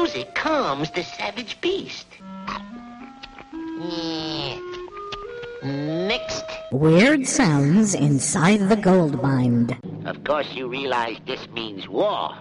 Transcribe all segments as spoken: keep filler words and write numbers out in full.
music calms the savage beast. Yeah. Next. Weird sounds inside the gold mine. Of course you realize this means war.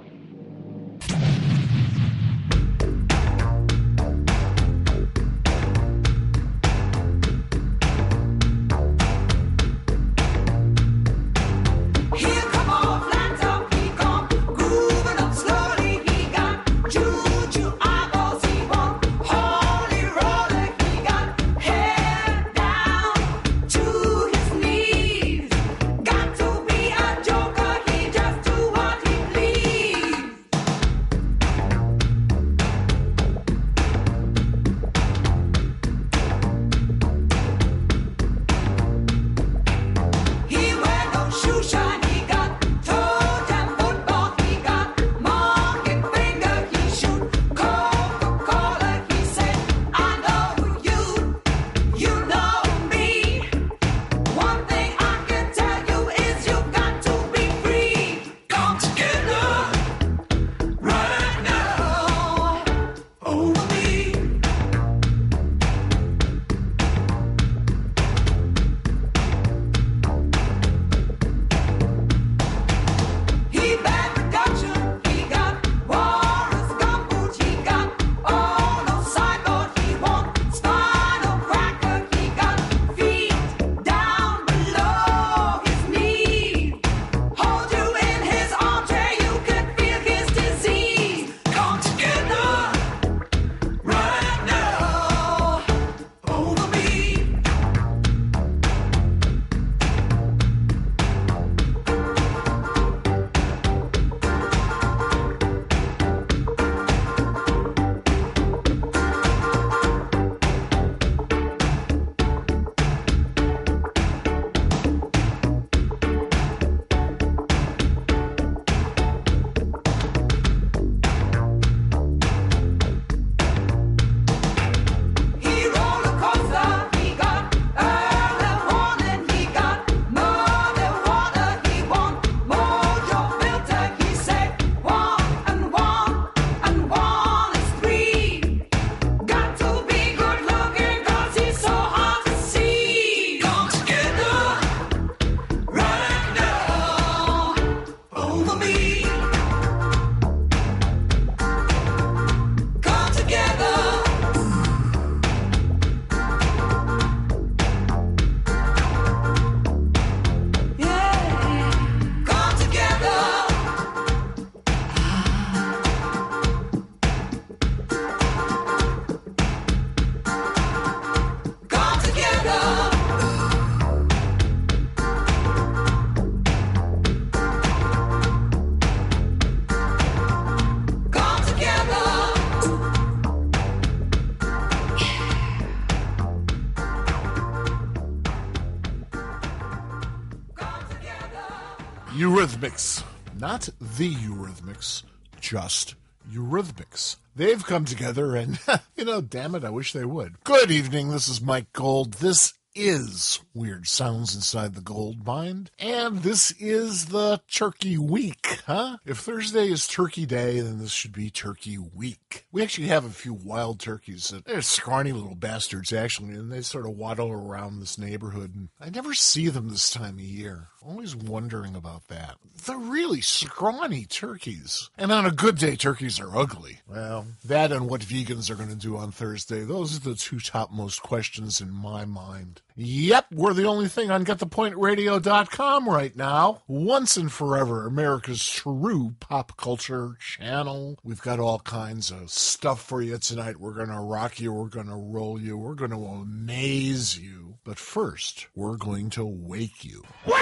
Eurythmics. Not the Eurythmics, just Eurythmics. They've come together and, you know, damn it, I wish they would. Good evening, this is Mike Gold. This is Weird Sounds Inside the Gold Mine, and this is the Turkey Week, huh? If Thursday is Turkey Day, then this should be Turkey Week. We actually have a few wild turkeys. That they're scrawny little bastards, actually, and they sort of waddle around this neighborhood, and I never see them this time of year. Always wondering about that. They're really scrawny turkeys. And on a good day, turkeys are ugly. Well, that and what vegans are going to do on Thursday, those are the two topmost questions in my mind. Yep, we're the only thing on get the point radio dot com right now. Once and forever, America's true pop culture channel. We've got all kinds of stuff for you tonight. We're going to rock you. We're going to roll you. We're going to amaze you. But first, we're going to wake you. Wake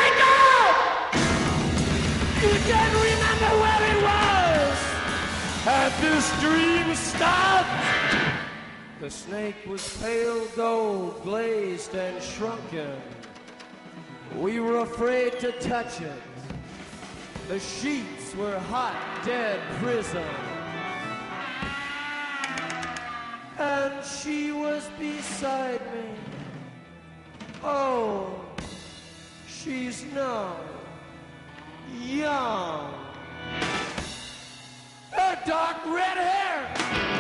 up! You can't remember where it was. Had this dream stopped? The snake was pale gold, glazed and shrunken. We were afraid to touch it. The sheets were hot, dead prison. And she was beside me. Oh, she's now young. Her dark red hair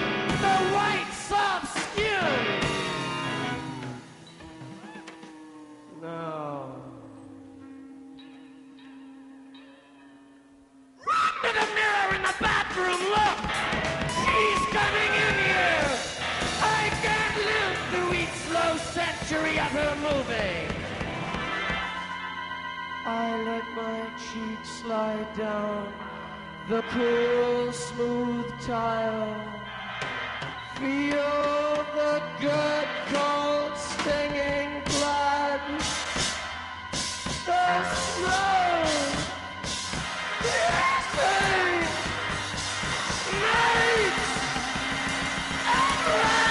moving. I let my cheek slide down the cool, smooth tile. Feel the good, cold, stinging blood. The smooth, piercing, night and rain.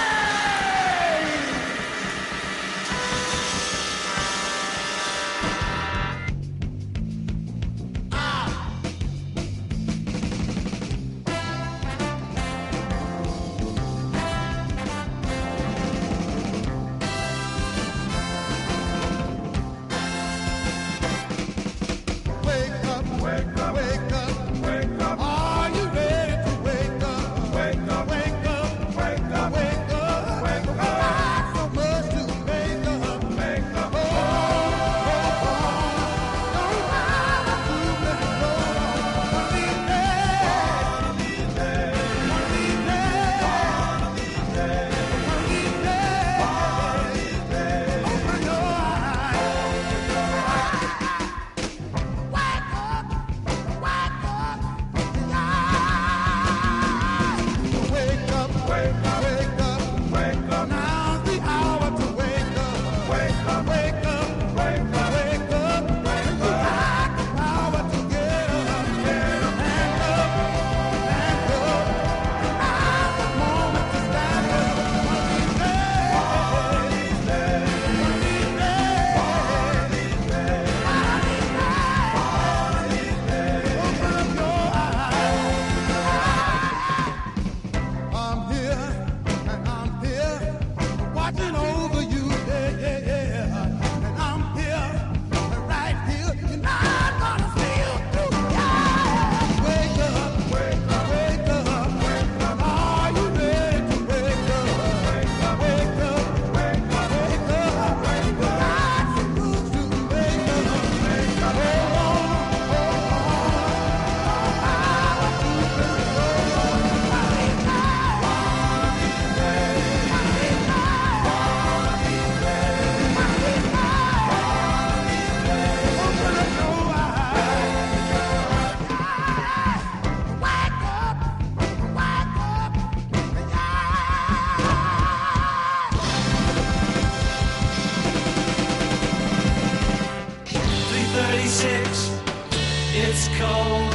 It's cold.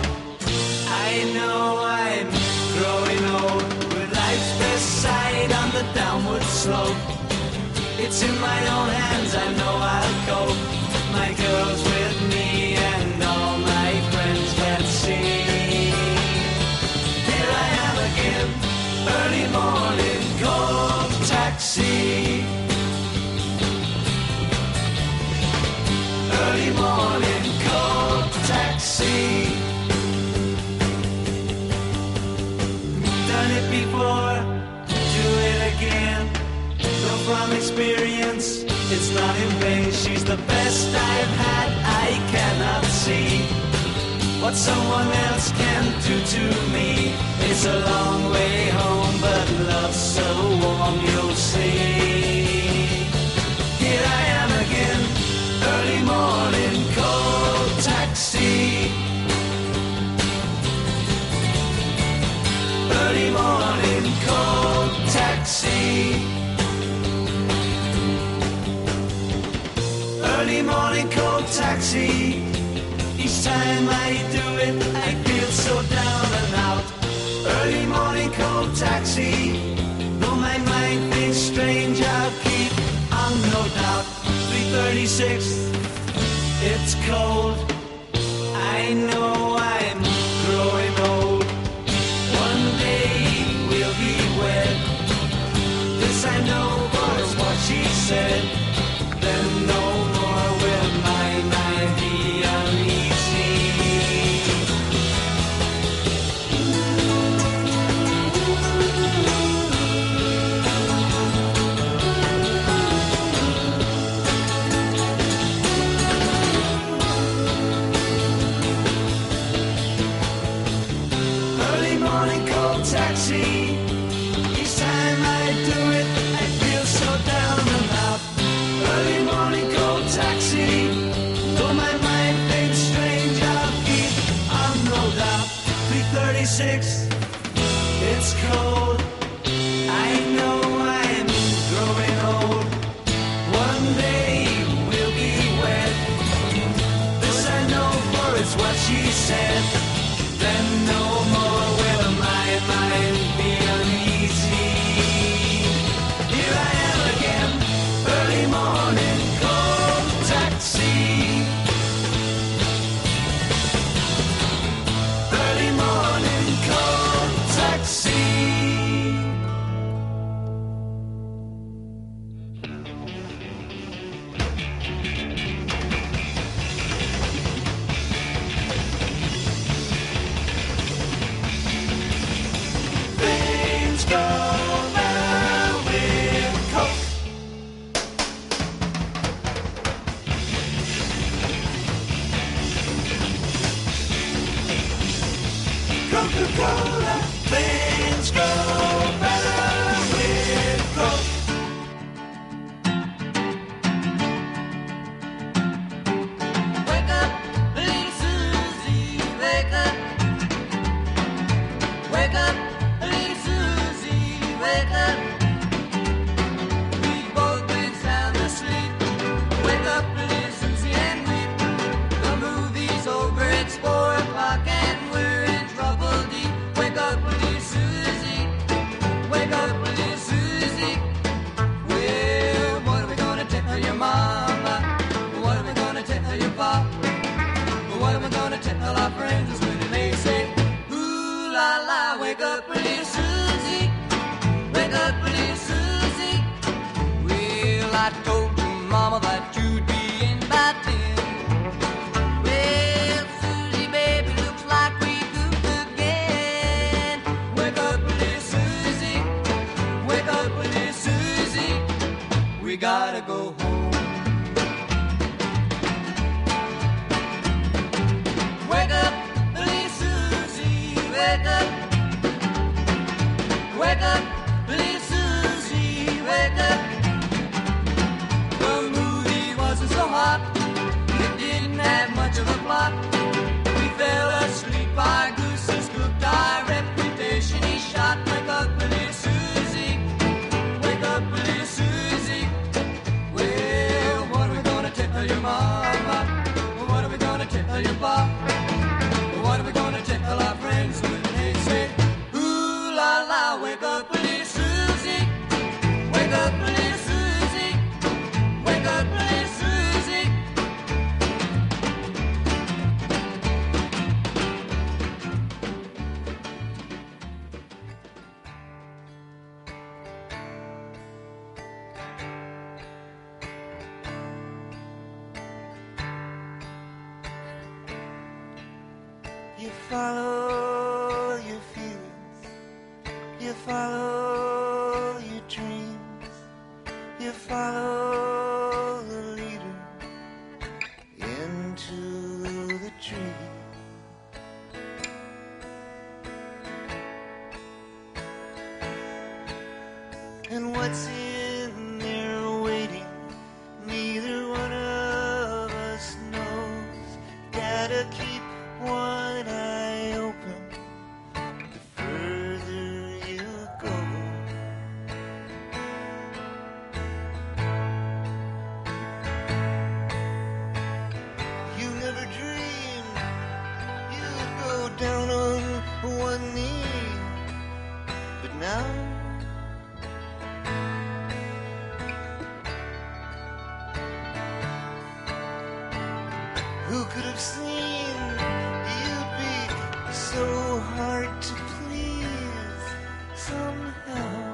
I know I'm growing old. With life's best side on the downward slope. It's in my own hands, I know I'll cope. My girl's with me and all my friends can see. Here I am again, early morning, cold taxi. Early morning, cold taxi. Done it before, do it again. Though from experience, it's not in vain. She's the best I've had, I cannot see what someone else can do to me. It's a long way home, but love's so warm, you'll see. Here I am again, early morning, cold taxi. Early morning, cold taxi. Early morning, cold taxi. Each time I do it, I feel so down and out. Early morning, cold taxi. Though my mind thinks strange, I'll keep on, no doubt. three thirty-six, it's cold. I know I'm growing old. One day we'll be wed. This I know was what she said. Then no more will my mind be uneasy. six. It's cold. I know I'm growing old. One day we'll be wed. This I know, for it's what she said. Then no more will my mind be uneasy. Here I am again, early morning, cold taxi. Early morning, cold taxi. Things go better with Coke. Coca-Cola. Things go better with Coke. Wake up, little Susie, wake up. Wake up, little Susie, wake up. We've both been sound asleep. Wake up, little Susie, and weep. The movie's over, it's four o'clock, and we're in trouble deep. Wake up, little Susie. Wake up, little Susie. Well, what are we gonna tell your mama? What are we gonna tell your papa? What are we gonna tell our friends when they say, ooh la la, wake up, little Susie. Wake up, little Susie. Well, I told your mama that you'd be in by ten. Well, Susie, baby, looks like we goofed again. Wake up, little Susie. Wake up, little Susie. We gotta go home. Wake up, little Susie. Wake up. Wake up, little Susie. Wake up. The movie wasn't so hot. It didn't have much of a plot. We fell asleep. Our gooses cooked. Our reputation he shot. Wake up, little Susie. Wake up, little Susie. Well, what are we gonna tell your mama? What are we gonna tell your papa? What are we gonna tell our friends when they say, ooh la la, wake up, little Susie. Wake up, little Susie. Wake up, little Susie. You follow your feelings, you follow your dreams, you follow the leader into the tree. And what's in there waiting, neither one of us knows. Gotta keep one eye open the further you go. You never dreamed you'd go down on one knee, but now who could have seen you'd be so hard to please somehow?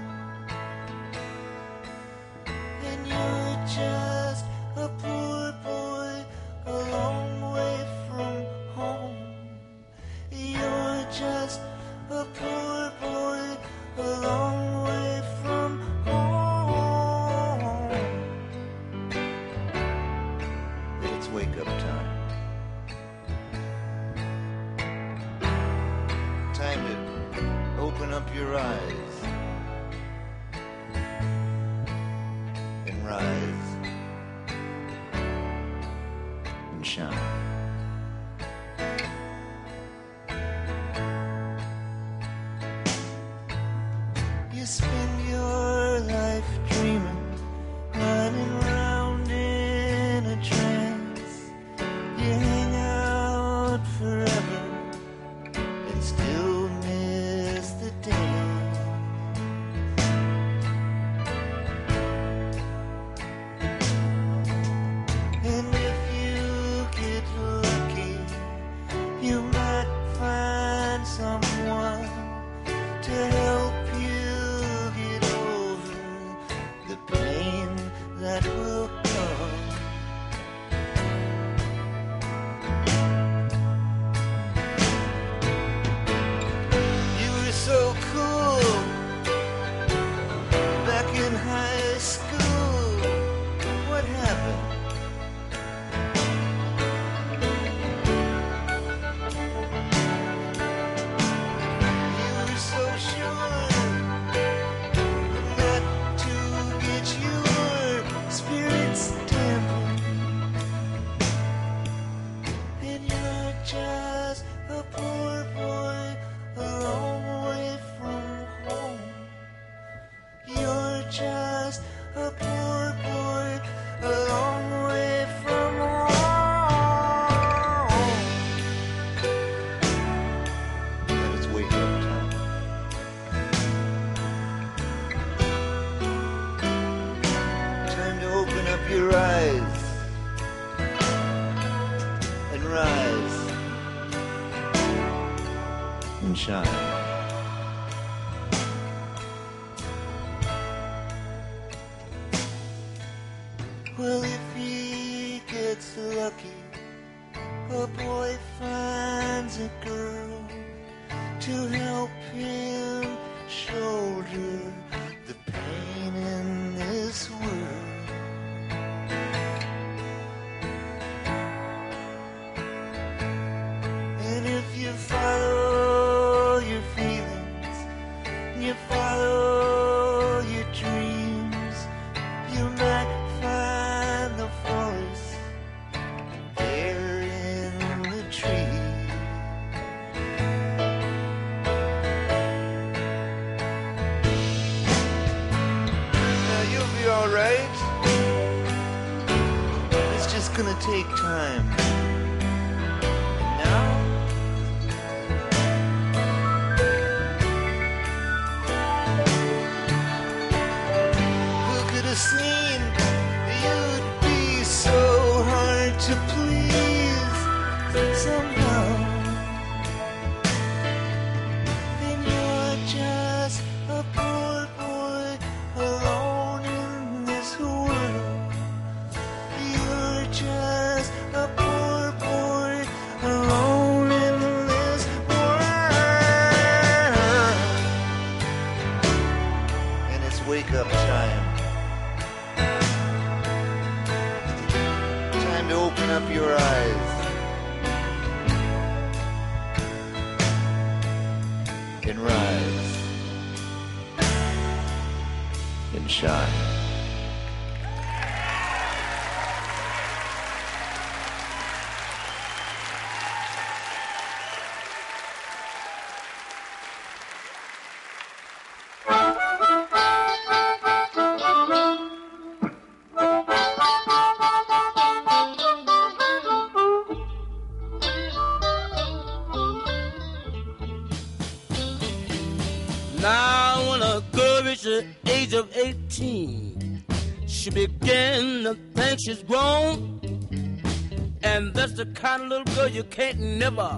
And you're just a poor boy a long way from home. You're just a poor boy a long way from home. It's wake up time. Time to open up your eyes and rise and shine. someone to help you get over the pain that will come. You were so cool back in high school. What happened? Shine. Well, if he gets lucky, a boy finds a girl to help him shoulder the pain in this world. And if you follow follow your dreams, you might find the forest there in the tree. Now you'll be all right. It's just gonna take time. Seen you'd be so hard to please somehow. Then you're just a poor boy alone in this world. You're just a poor boy alone in this world. And it's wake up time. Open up your eyes and rise and shine. The age of eighteen, she began to think she's grown, and that's the kind of little girl you can't never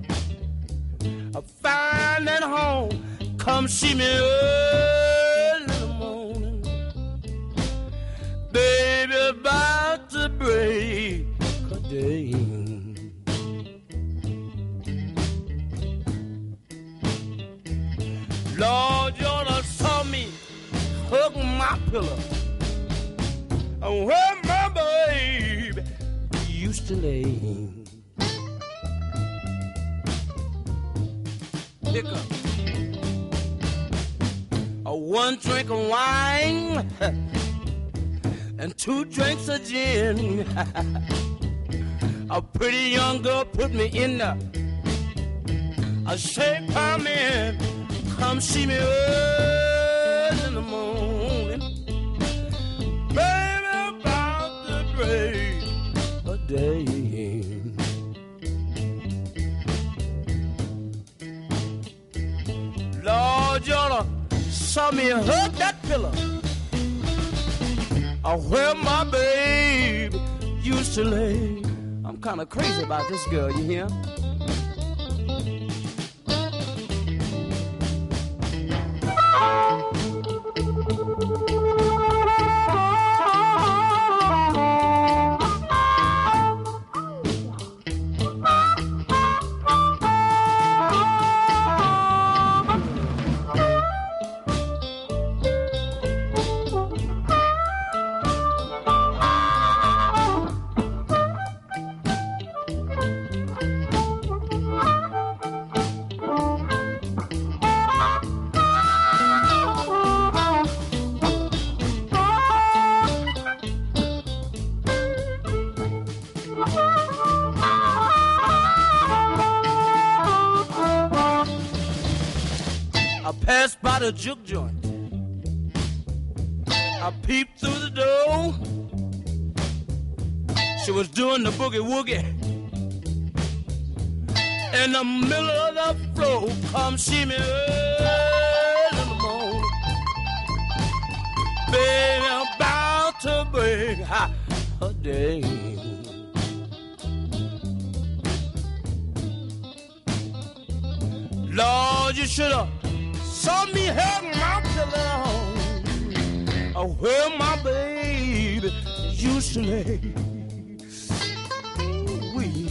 find at home. Come see me early in the morning, baby, about to break a day. Lord, you ought to saw me hug my pillow where my baby used to lay. Pick up a one drink of wine and two drinks of gin. A pretty young girl put me in the I say, come in, come see me early in the morning, baby, about to break a day. Lord, you oughta saw me hug that pillow where my baby used to lay. I'm kind of crazy about this girl, you hear? I passed by the juke joint. I peeped through the door. She was doing the boogie woogie. In the middle of the floor, come see me early in the morning. Baby, I'm about to break her day. Lord, you should have saw me having my pillow where my baby used to lay. Ooh-wee.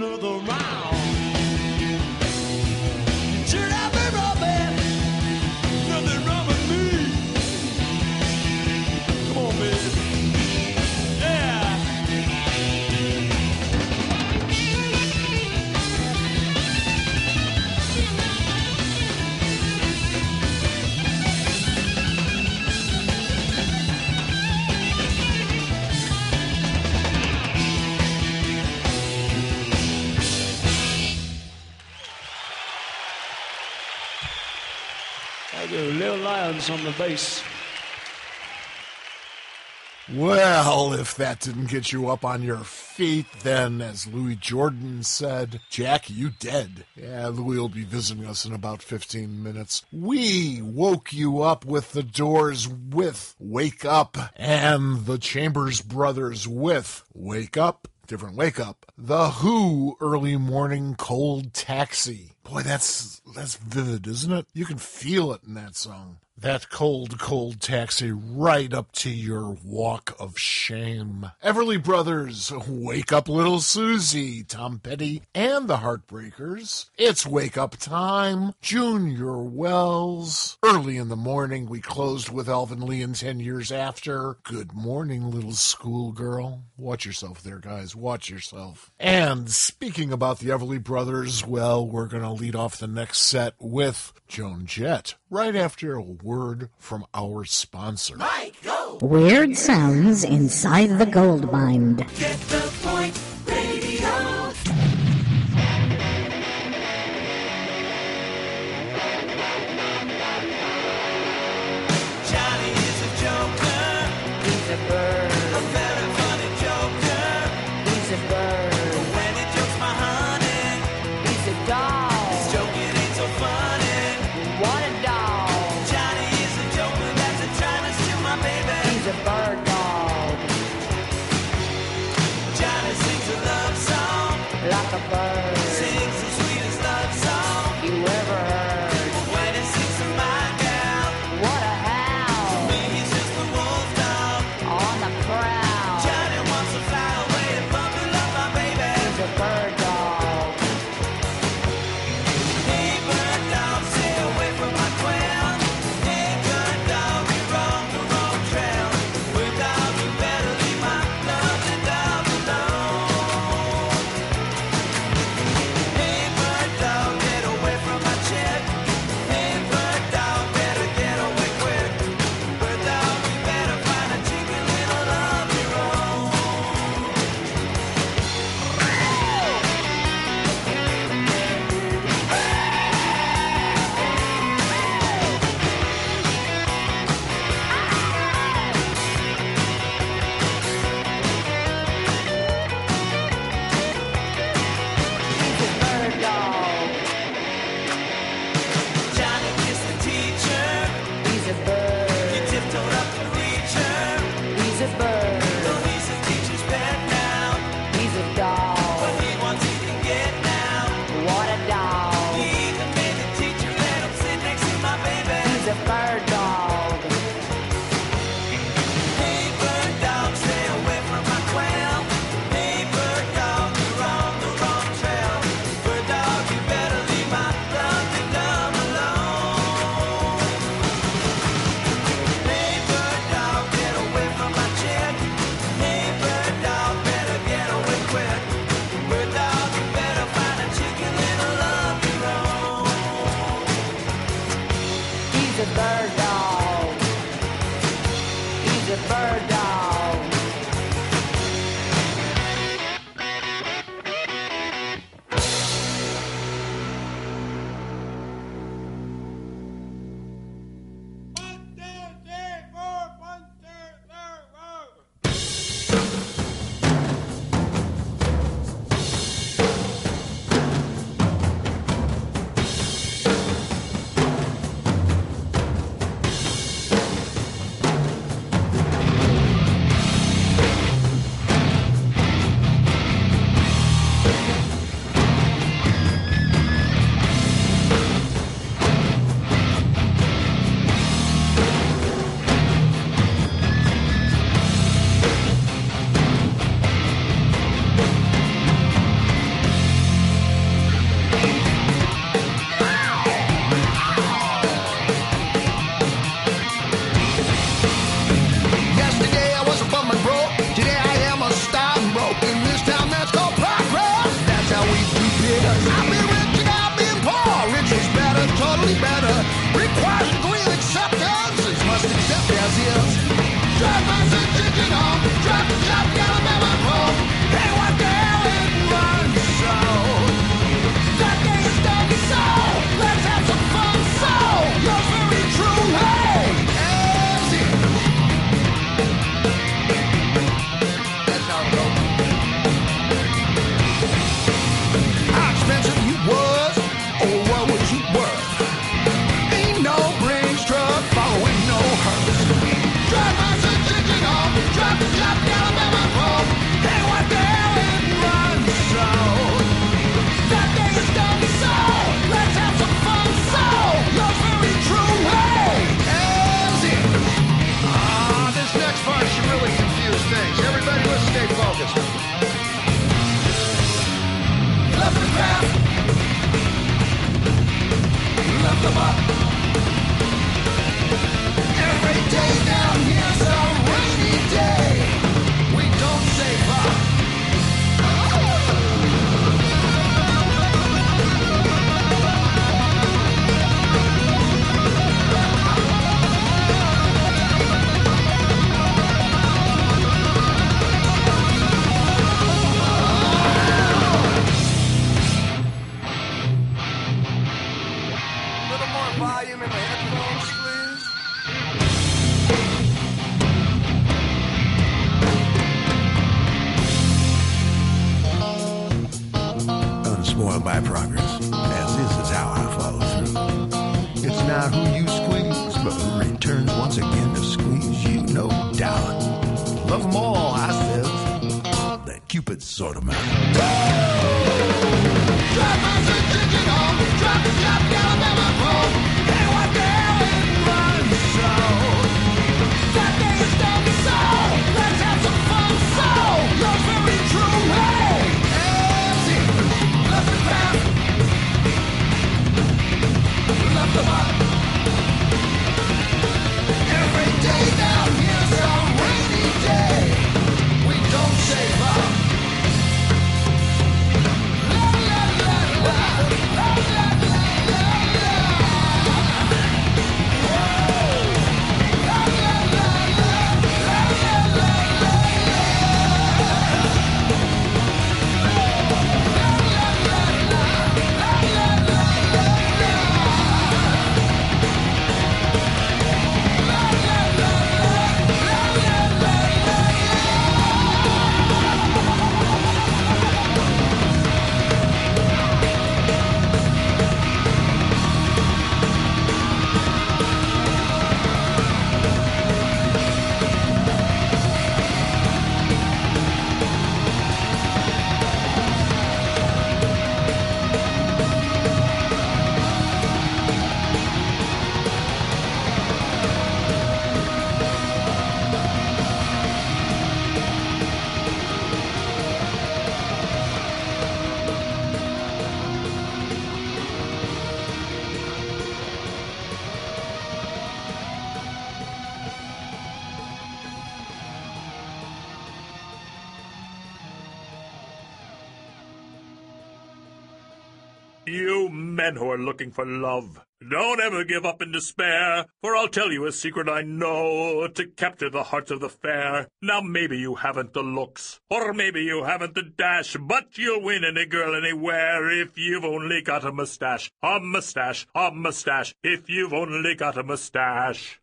another round. Should I be robbing? Nothing wrong with me. Come on, baby. Yeah. I do Little Lions on the bass. Well, if that didn't get you up on your feet, then, as Louis Jordan said, Jack, you dead. Yeah, Louis will be visiting us in about fifteen minutes. We woke you up with the Doors with Wake Up, and the Chambers Brothers with Wake Up. Different Wake Up. The Who, Early Morning Cold Taxi. Boy, that's that's vivid, isn't it? You can feel it in that song. That cold, cold taxi right up to your walk of shame. Everly Brothers, Wake Up Little Susie, Tom Petty, and the Heartbreakers. It's Wake Up Time. Junior Wells. Early in the morning, we closed with Alvin Lee and Ten Years After. Good morning, little schoolgirl. Watch yourself there, guys. Watch yourself. And speaking about the Everly Brothers, well, we're going to lead off the next set with Joan Jett, right after a word from our sponsor. Mike, go! Weird sounds inside the gold mine. Get the point, radio. Johnny is a joker. He's a bird. A very funny joker. He's a bird. When he jokes my honey, He's a dog. his joking ain't so funny. What a dog. Johnny is a joker that's a trying to steal my baby. He's a bird dog. Johnny sings a love song. Like a bird. Sings the sweetest love song. You ever heard. But when he sings to my gal, What a howl. me he's just a wolf dog. On the prowl. Johnny wants to fly away and bundle up my baby. He's a bird dog. Hey, bird dog, stay away from my quail. Hey, good dog, you're on the wrong trail. Bird dog, you better leave my lovely dog alone. Hey, is. I've been rich and I've been poor. Rich is better, totally better. Requires degree of acceptance. It's must accept as is. Drive my chicken home. Drop the chop, got a memo home. Hey, what the hell it runs so? That day is done so. Let's have some fun so. Yours very true, hey. As is. That's how it goes. How expensive you was, or what was you worth? Ain't no Brinks truck following no hearse. Drive my chicken home, drop the chop, got a memo home. Hey, what the hell it runs so? That day is done so. Let's have some fun so. Yours very true, hey. As is. Ah, this next part should really confuse things. Everybody, let's stay focused. Left the crap. Left them up. Every day down here's a rainy day. We don't save up. Little more volume in the headphones, please. Unspoiled by progress, as this is how I follow through. It's not who you squeeze, but who returns once again to squeeze you, no doubt. Love them all, I says. That Cupid sort of man. Drive my chicken home, drop the chop, got a memo home. Hey, what the hell it runs so? That day is done so. Let's have some fun so. Yours very true, hey. As is. Left the crap. Left them up. Every day down here's a rainy day. We don't save up. La la la la. La la la la la. Whoa. La la la la. La la la la la. You men who are looking for love, don't ever give up in despair, for I'll tell you a secret I know to capture the hearts of the fair. Now maybe you haven't the looks, or maybe you haven't the dash, but you'll win any girl anywhere if you've only got a mustache. A mustache, a mustache, if you've only got a mustache.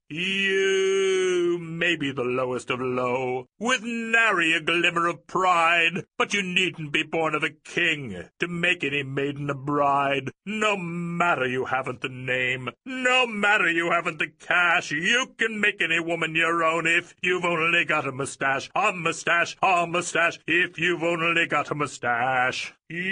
You may be the lowest of low, with nary a glimmer of pride, but you needn't be born of a king to make any maiden a bride. No matter you haven't the name, no matter you haven't the cash, you can make any woman your own if you've only got a mustache. A mustache, a mustache, if you've only got a mustache.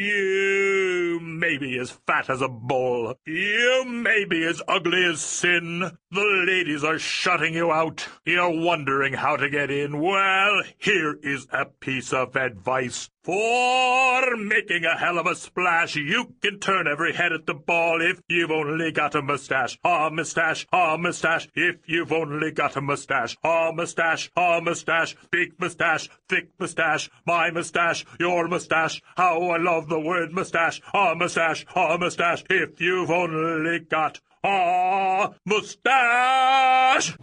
You may be as fat as a bull. You may be as ugly as sin. The ladies are shutting you out. You're wondering how to get in. Well, here is a piece of advice. For making a hell of a splash, you can turn every head at the ball if you've only got a mustache. A mustache, a mustache, if you've only got a mustache. A mustache, a mustache, big mustache, thick mustache, my mustache, your mustache. How I love the word mustache. A mustache, a mustache, if you've only got a mustache.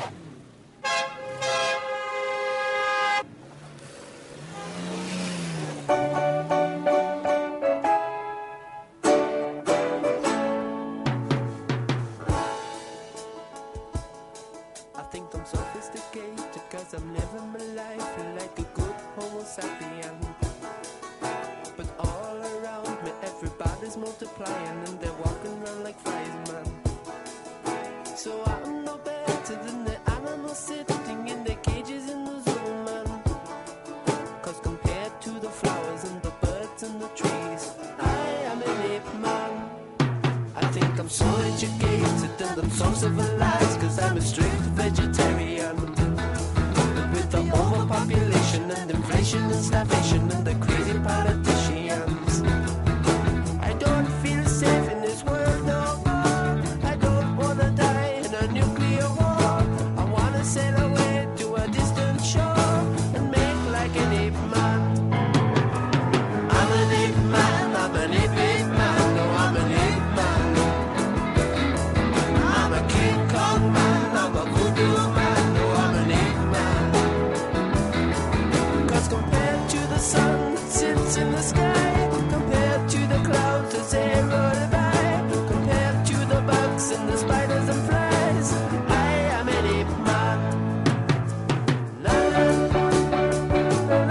I think I'm sophisticated cause I'm living my life like a good homo sapien. But all around me everybody's multiplying and they're walking around like flies, man. So I'm no better than the animals sitting in their cages in the zoo, man. Cause compared to the flowers and the birds and the trees, I am an ape man. I think I'm so educated and I'm so civilized cause I'm a strict vegetarian. But with the overpopulation and inflation and starvation and the crazy politicians, I don't feel safe in this world no more. I don't wanna die in a nuclear war. I wanna sail away to a distant shore and make like an ape man. I'm an ape man, I'm an ape ape man, no I'm an ape man. I'm a King Kong man, I'm a voodoo man, no I'm an ape man. Cause compared to the sun that sits in the sky, compared to the clouds as they roll by, compared to the bugs and the spiders and flies, I am an ape man. La, la, la,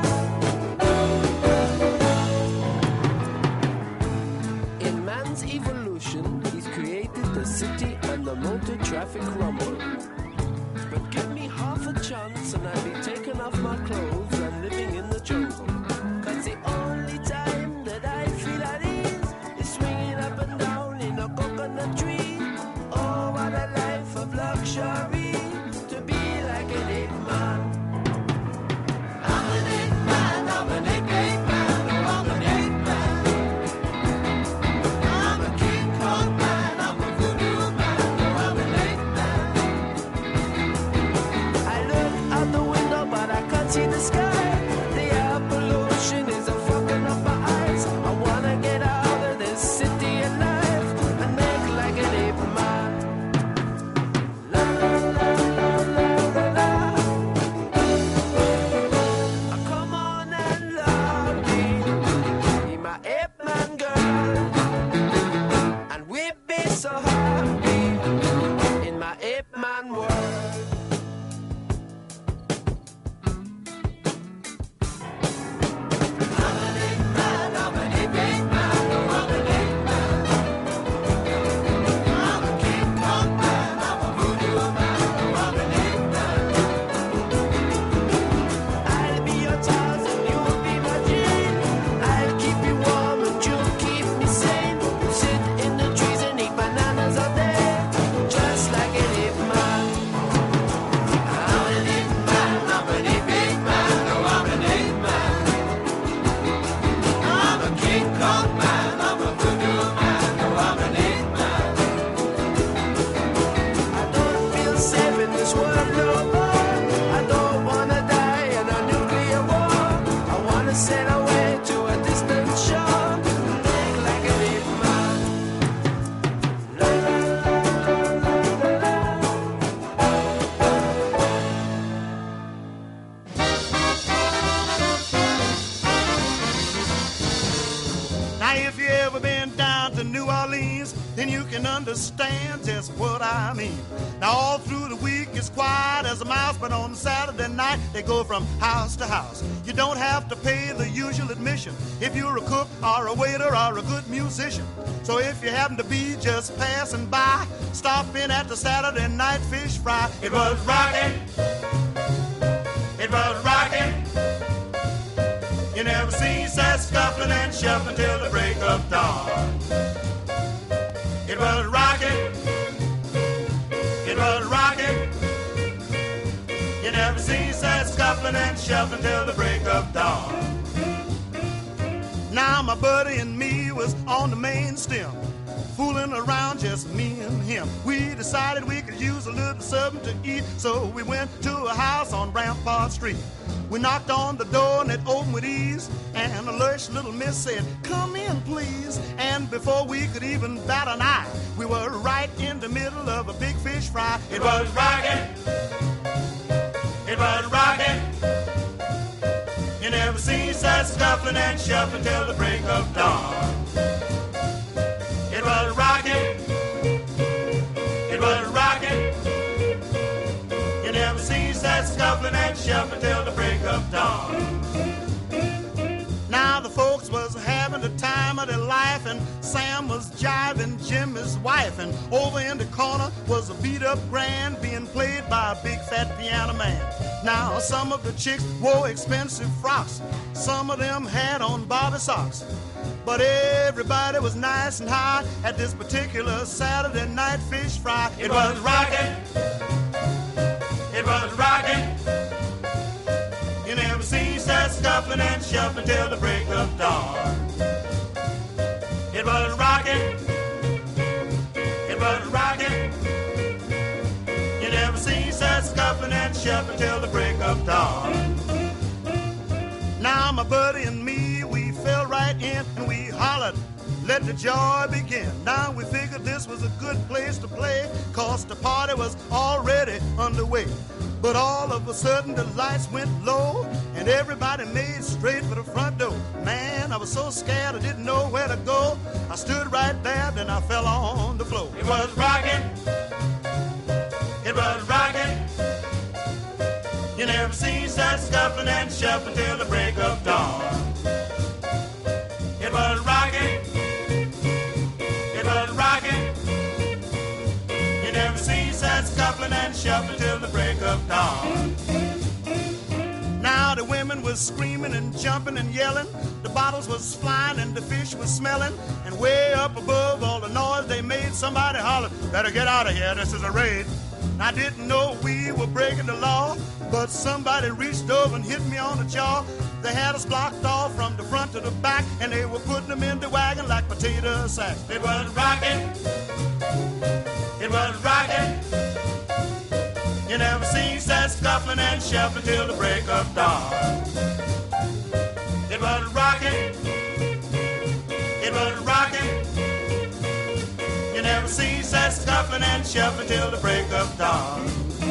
la. In man's evolution, he's created the city and the motor traffic rumble. But give me half a chance and I'll be taking off my clothes and living in the jungle. Cause the only time that I feel at ease is swinging up and down in a coconut tree. Oh, what a life of luxury to be like an ape man. I'm an ape man, I'm an ape ape man, oh, I'm an ape man. I'm a King Kong man, I'm a voodoo man, oh, I'm an ape man. I look out the window but I can't see the sky. The air pollution is a fucking up my eyes. I wanna get out of this city alive and make like an ape man. La la la la la la la. Come on and love me, be my ape man girl, and we'll be so happy in my ape man world. I'm an ape man, I'm an ape ape man, oh I'm an ape man. I'm a King Kong man, I'm a voodoo man, oh I'm an ape man. I'll be your Charles and you'll be my Jane. I'll keep you warm and you'll keep me sane. We'll sit in the trees and eat bananas all day, just like an ape man. I'm an ape man, I'm an ape ape man, oh I'm an ape man. I'm a King Kong man, I'm a voodoo man, oh I'm an ape man. I don't feel safe in this world no more. I don't wanna die in a nuclear war. I wanna sail away to a distant shore, make like an ape man. La la la la la la. Now, if you ever been down to New Orleans, then you can understand just what I mean. Now, all through the week it's quiet as a mouse, but on Saturday night they go from house to house. You don't have to pay the usual admission if you're a cook or a waiter or a good musician. So if you happen to be just passing by, stop in at the Saturday night fish fry. It was rocking, it was rocking. You never seen such scuffling and shuffling till the break of dawn. It was rocking, it was rocking. You never seen such scuffling and shuffling till the break of dawn. Now my buddy and me was on the main stem, fooling around, just me and him. We decided we could use a little something to eat, so we went to a house on Rampart Street. We knocked on the door and it opened with ease, and a lush little miss said, "Come in, please." And before we could even bat an eye, we were right in the middle of a big fish fry. It was rocking, it was rocking. You never seen such scuffling and shuffling till the break of dawn. It was rocking, it was rocking. You never seen such scuffling and shuffling till the break of dawn. Now the folks was having the time of their life, and Sam was jiving Jimmy's wife, and over in the corner was a beat-up grand being played by a big fat piano man. Now some of the chicks wore expensive frocks, some of them had on Bobby socks, but everybody was nice and high at this particular Saturday night fish fry. It was rocking, it was rocking. You never seen such scuffling and shuffling till the break of dawn. It was rocking, it was rocking. You never seen such scuffling and shuffling till the break of dawn. Now my buddy and me, we fell right in and we hollered, "Let the joy begin." Now we figured this was a good place to play, 'cause the party was already underway. But all of a sudden the lights went low and everybody made straight for the front door. Man, I was so scared I didn't know where to go. I stood right there, then I fell on the floor. It was rocking, it was rocking. You never seen such scuffling and shuffling till the break of dawn. It was rocking, it was rocking. You never seen such scuffling and shuffling till the break of dawn. Now the women was screaming and jumping and yelling, the bottles was flying and the fish was smelling, and way up above all the noise they made, somebody hollered, "Better get out of here, this is a raid." I didn't know we were breaking the law, but somebody reached over and hit me on the jaw. They had us blocked off from the front to the back, and they were putting them in the wagon like potato sacks. It was rocking, it was rocking. You never seen such scuffling and shuffling till the break of dawn. It was rocking, it was rocking. You never seen such scuffling and shuffling till the break of dawn.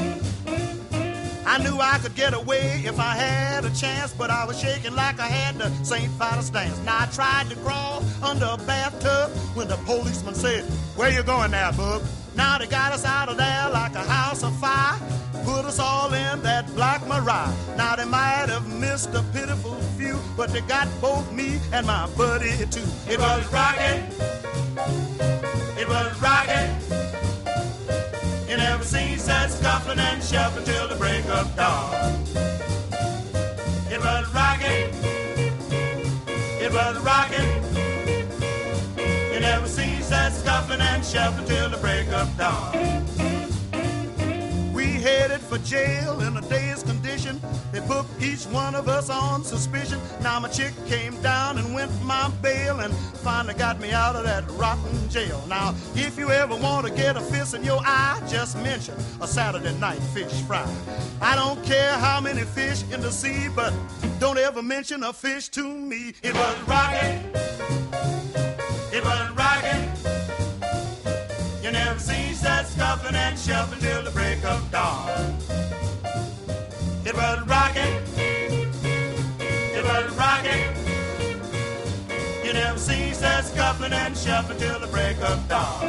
I knew I could get away if I had a chance, but I was shaking like I had the Saint Vitus dance. Now I tried to crawl under a bathtub when the policeman said, "Where you going now, bub?" Now they got us out of there like a house of fire, put us all in that black Mariah. Now they might have missed a pitiful few, but they got both me and my buddy too. It was rocking, it was rocking. You never seen such scuffling and shuffling till the break of dawn. It was rocking, it was rocking. You never seen such scuffling and shuffling till the break of dawn. We headed for jail in a day's condition. They put each one of us on suspicion. Now my chick came down and went for my bail and finally got me out of that rotten jail. Now, if you ever want to get a fist in your eye, just mention a Saturday night fish fry. I don't care how many fish in the sea, but don't ever mention a fish to me. It was rocking, it was rocking. You never seen such scuffling and shuffling till the break of dawn. It was rocking, it was rocking. You never seen such scuffling and shuffling till the break of dawn.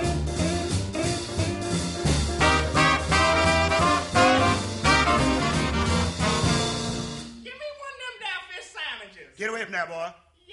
Give me one of them down fish sandwiches. Get away from that, boy.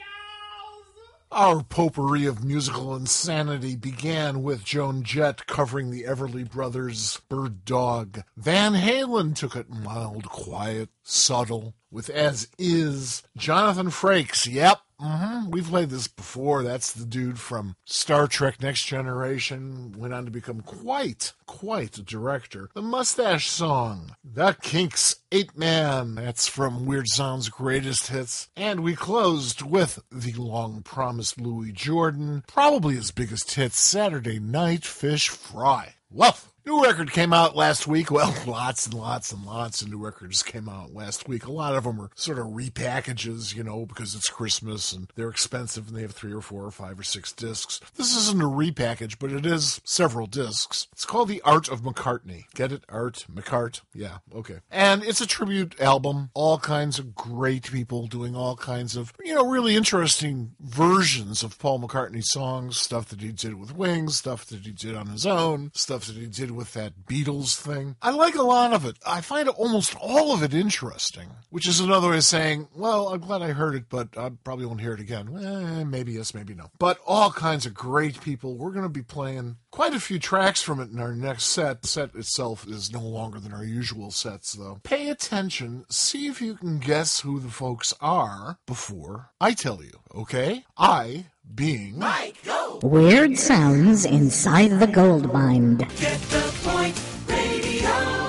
Our potpourri of musical insanity began with Joan Jett covering the Everly Brothers' Bird Dog. Van Halen took it mild, quiet, subtle. with As Is. Jonathan Frakes, yep. Mm-hmm. We've played this before. That's the dude from Star Trek Next Generation. Went on to become quite, quite a director. The Mustache Song. The Kinks, Eight Man. That's from Weird Sound's Greatest Hits. And we closed with the long-promised Louis Jordan. Probably his biggest hit, Saturday Night Fish Fry. Woof! New record came out last week. Well, lots and lots and lots of new records came out last week. A lot of them are sort of repackages, you know, because it's Christmas and they're expensive and they have three or four or five or six discs. This isn't a repackage, but it is several discs. It's called The Art of McCartney. Get it? Art? McCart? Yeah, okay. And it's a tribute album. All kinds of great people doing all kinds of, you know, really interesting versions of Paul McCartney songs. Stuff that he did with Wings, stuff that he did on his own, stuff that he did with that Beatles thing. I like a lot of it. I find almost all of it interesting, which is another way of saying, well, I'm glad I heard it, but I probably won't hear it again. Eh, maybe yes, maybe no. But all kinds of great people. We're going to be playing quite a few tracks from it in our next set. The set itself is no longer than our usual sets, though. Pay attention. See if you can guess who the folks are before I tell you, okay? I being Mike, go! Weird Sounds Inside the Gold Mine. Get the point, radio.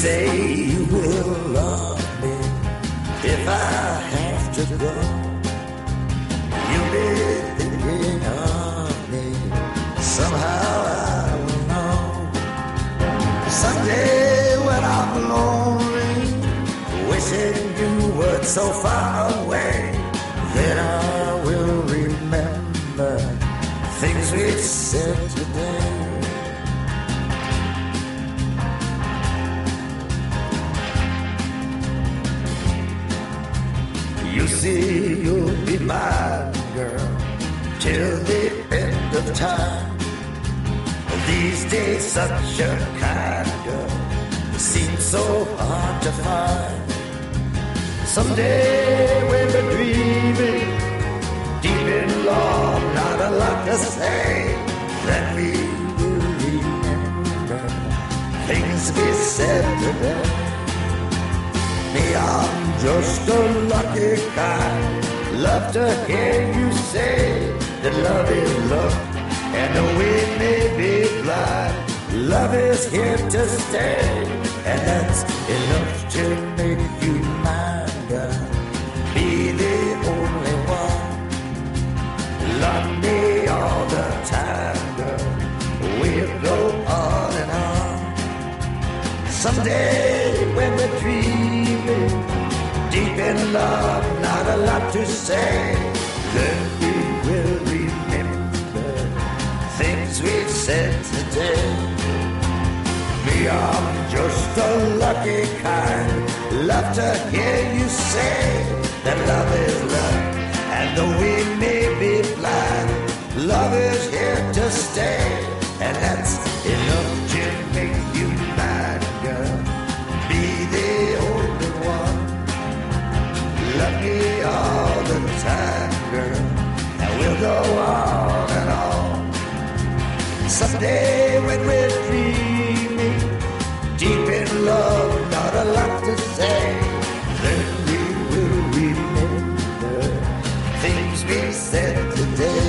say you will love me if I have to go. You'll be thinking of me. Somehow I will know. Someday when I'm lonely, wishing you were so far away, then I will remember things we've said today. You see, you'll be mine, girl, till the end of time. These days, such a kind girl seems so hard to find. Someday, when we're dreaming, deep in love, not a lot to say, that we will remember things we said today. Me, I'm just a lucky kind. Love to hear you say that love is love, and though we may be blind, love is here to stay, and that's enough to make you mine, girl. Be the only one. Love me all the time, girl. We'll go on and on. Someday when we're dreaming, deep in love, not a lot to say, then we will remember things we've said today. Me, I'm just a lucky kind. Love to hear you say that love is love, and though we may be blind, love is here to stay, and that's enough to make you mine, girl. Be the only one. Love me all the time, girl, and we'll go on and on. Someday when we're dreaming, deep in love, not a lot to say, then we will remember things we said today.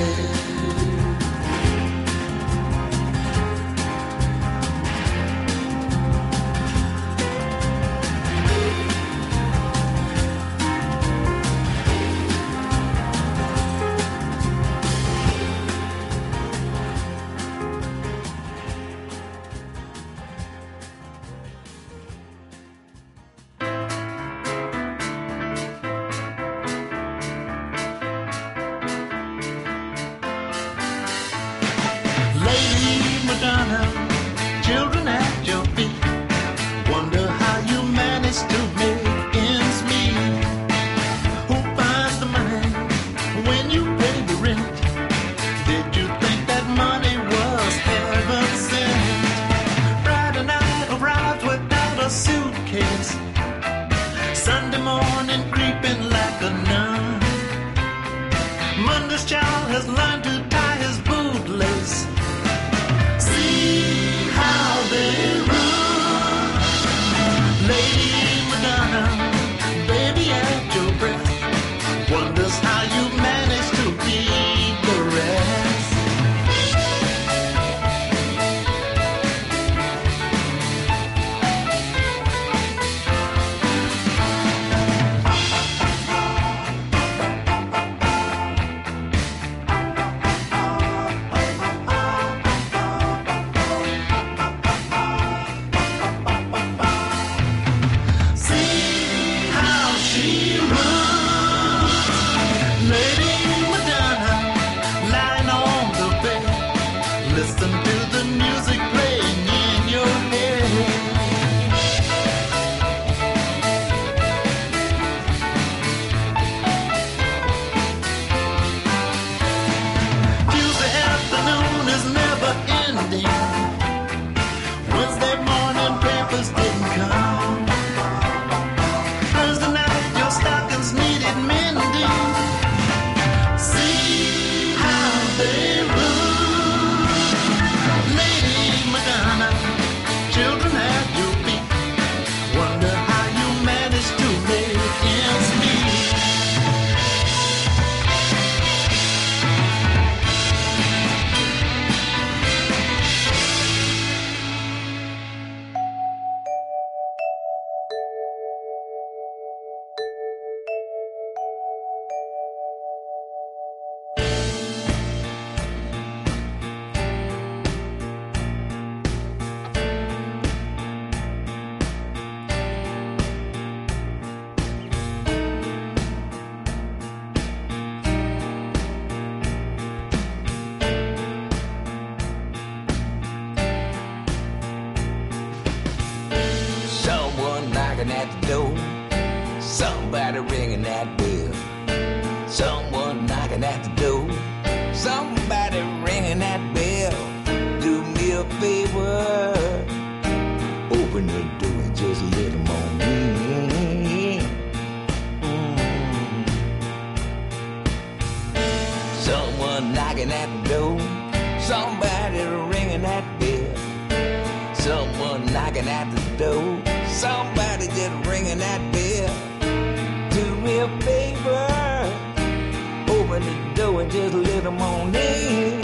at the door. Somebody ringing that bell. Someone knocking at the door. Somebody ringing that bell. Do me a favor. Open the door and just let them on in. Mm. Someone knocking at the door. Somebody ringing that bell. Someone knocking at the door. Somebody just ringing that bell. Do me a favor. Open the door and just let them on in.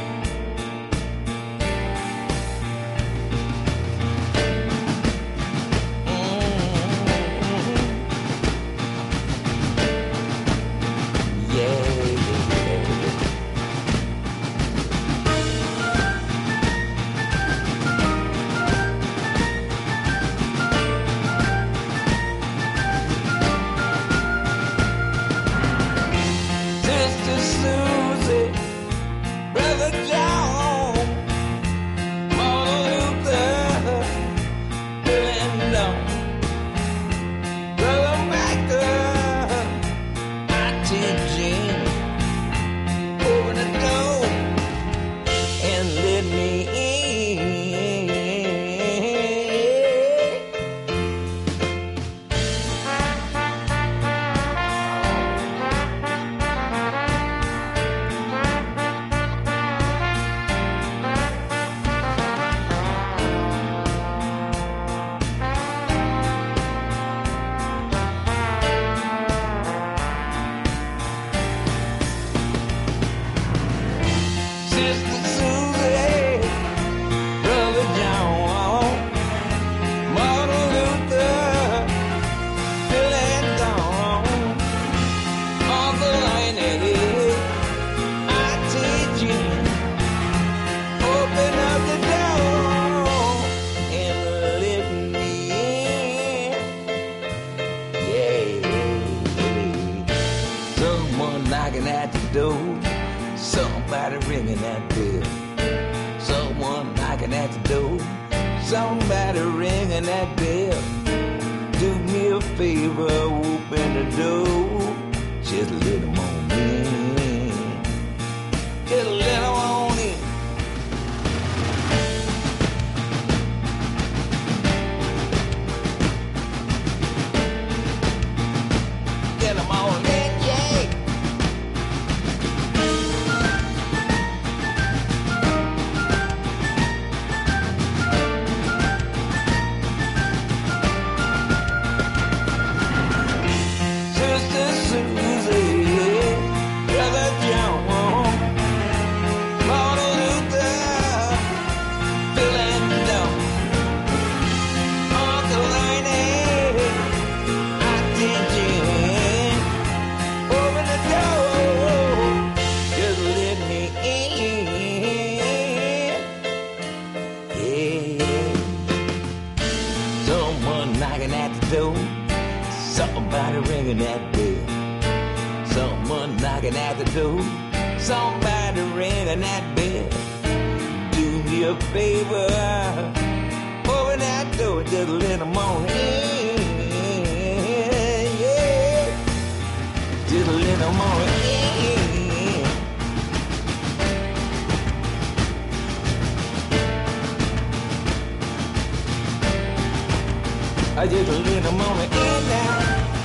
I just lean them on the end now.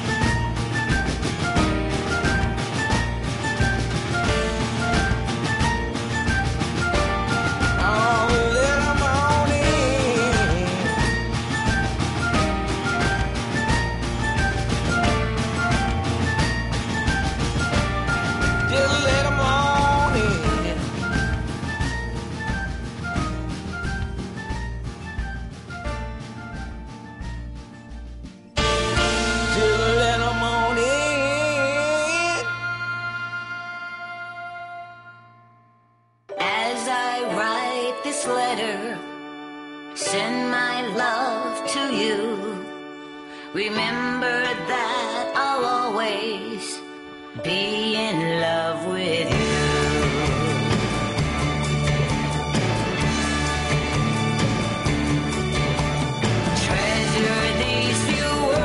Remember that I'll always be in love with you. Treasure these few words.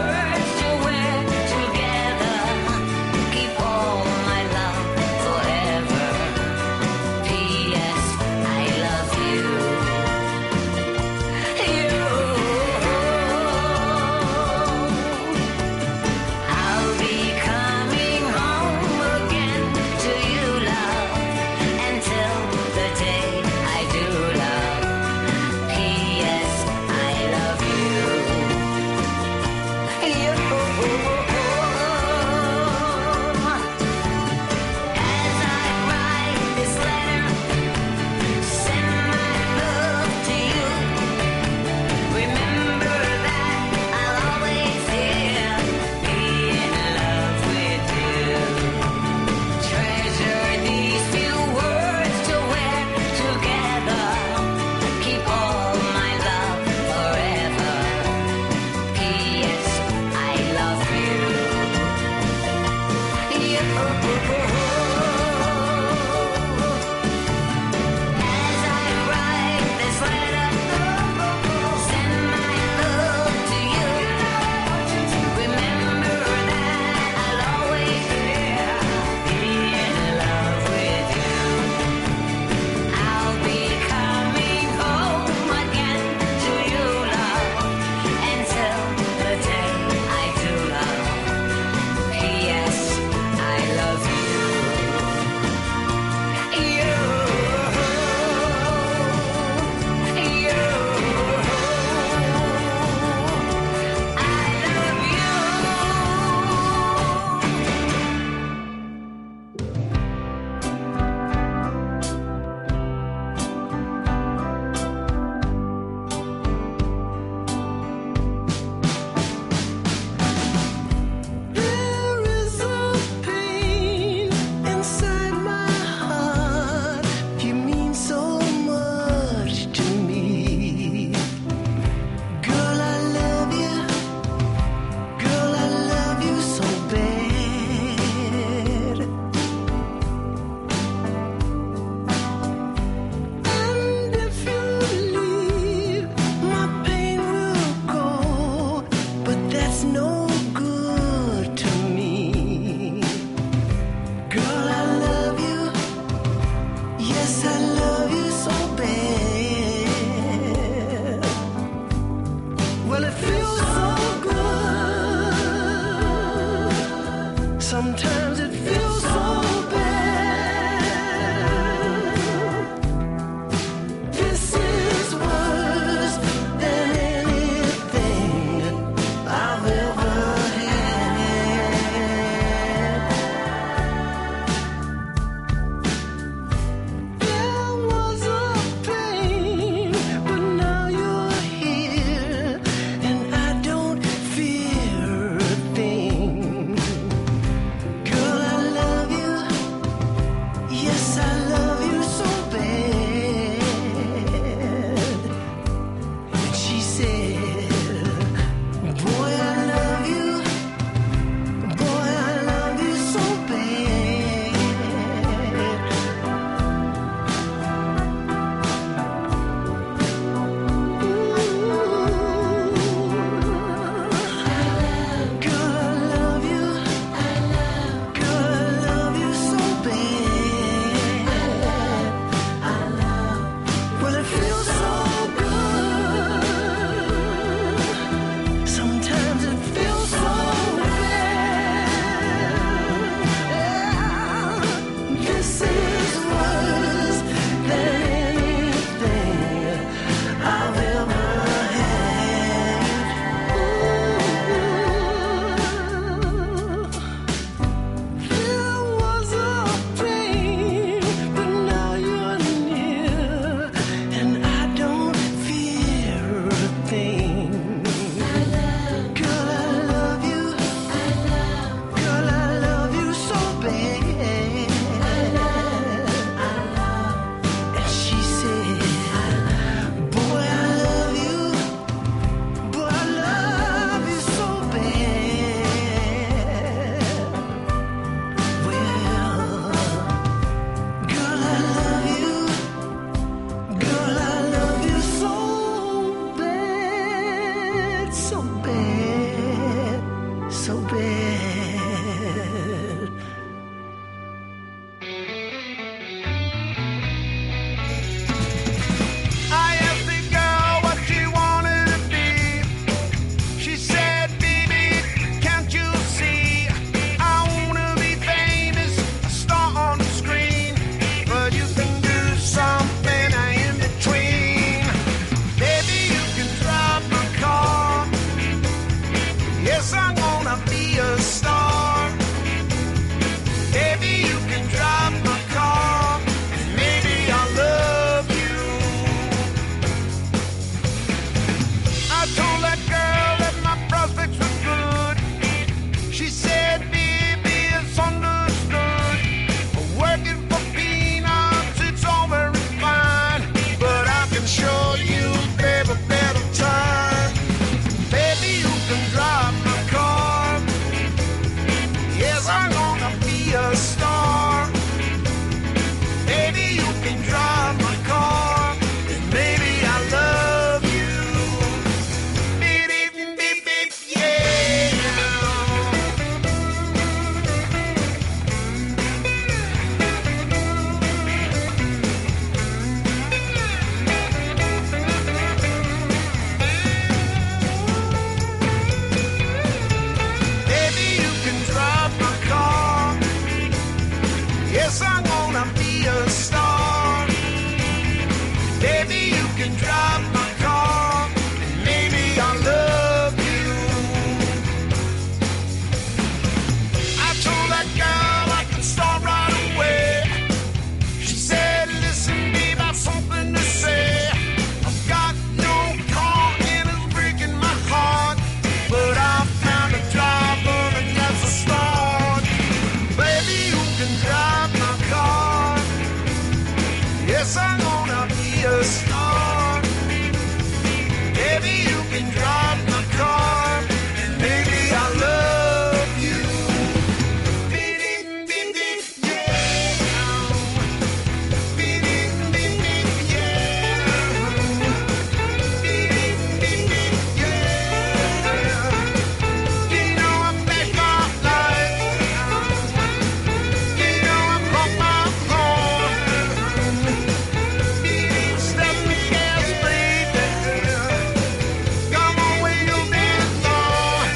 Yes, I'm gonna be a star. Maybe you can drive my car, and maybe I'll love you. Beep, beep, beep, yeah. Beep, beep, beep, yeah. Beep, beep, beep, yeah. You know I flash my lights. You know I pump my horn. Beep, step the gas, baby. Come on, wait a minute, Lord.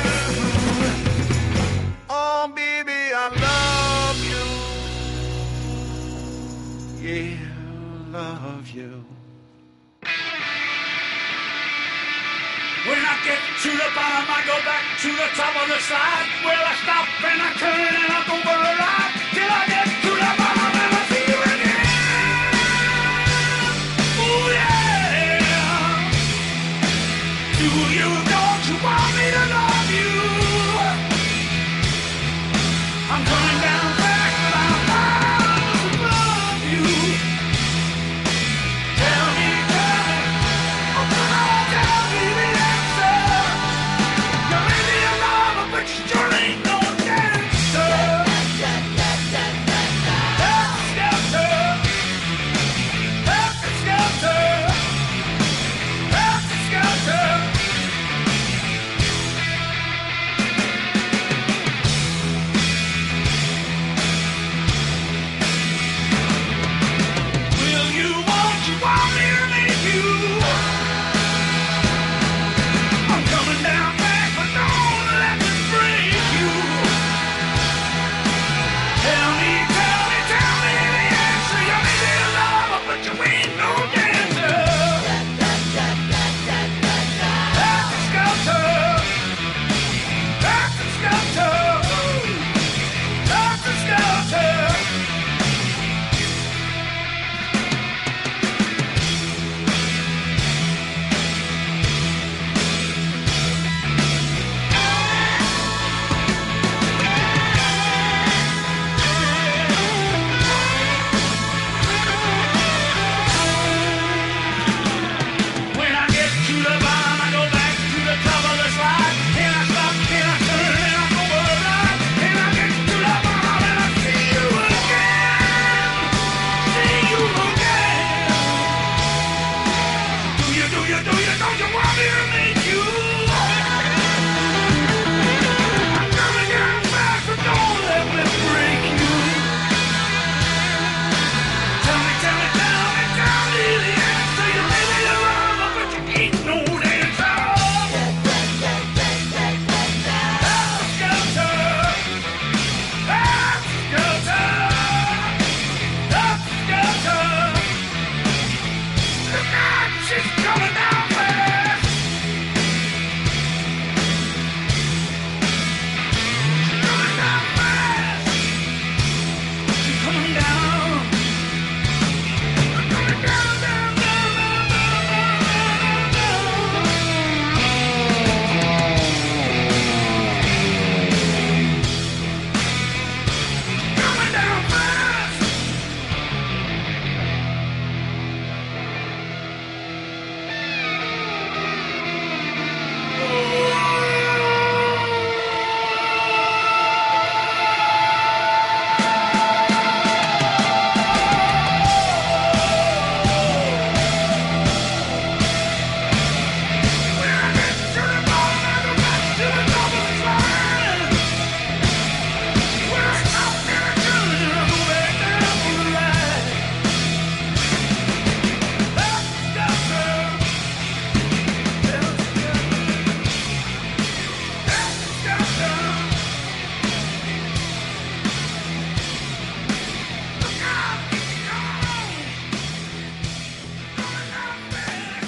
Oh, baby, I love you. Yeah, love you. When I get to the bottom, I go back to the top of the slide. Well, I stop and I turn and I go for a ride till I get to the bottom and I see you again. Ooh, yeah. Do you, don't you want me to love you? I'm coming down fast, but I'm bound to love you. Tell me, tell me, oh, come on, tell me the answer. You may be a lover, but you sure ain't no dancer. Helter-skelter, helter-skelter, helter-skelter. Will you, won't you, want me to leave you? I'm coming down fast, but don't let me break you. Tell me, tell me, tell me the answer. You may be a lover, but you ain't no dancer. Helter-skelter, helter-skelter, helter-skelter. When I get to the bottom, I go back to the top of the slide. And I stop, and I turn, and I go for a ride. And I get to the bottom, and I see you again. See you again. Do you, do you, do you, don't you want me to meet you? I'm coming down fast, but don't let me break you. Tell me, tell me, tell me, tell me the answer. You may be a lover, but you ain't no dancer. Helter-skelter, helter-skelter, helter-skelter. Look out, she's coming down fast. She's coming down fast. She's coming down. Coming down, down, down, down, down, down. Coming down fast. When I get to the bottom, I go back to the top of the slide. When I stop and I turn and I go back down for the ride. Helter-skelter, helter-skelter, helter-skelter. Look out, keep going. Coming down fast.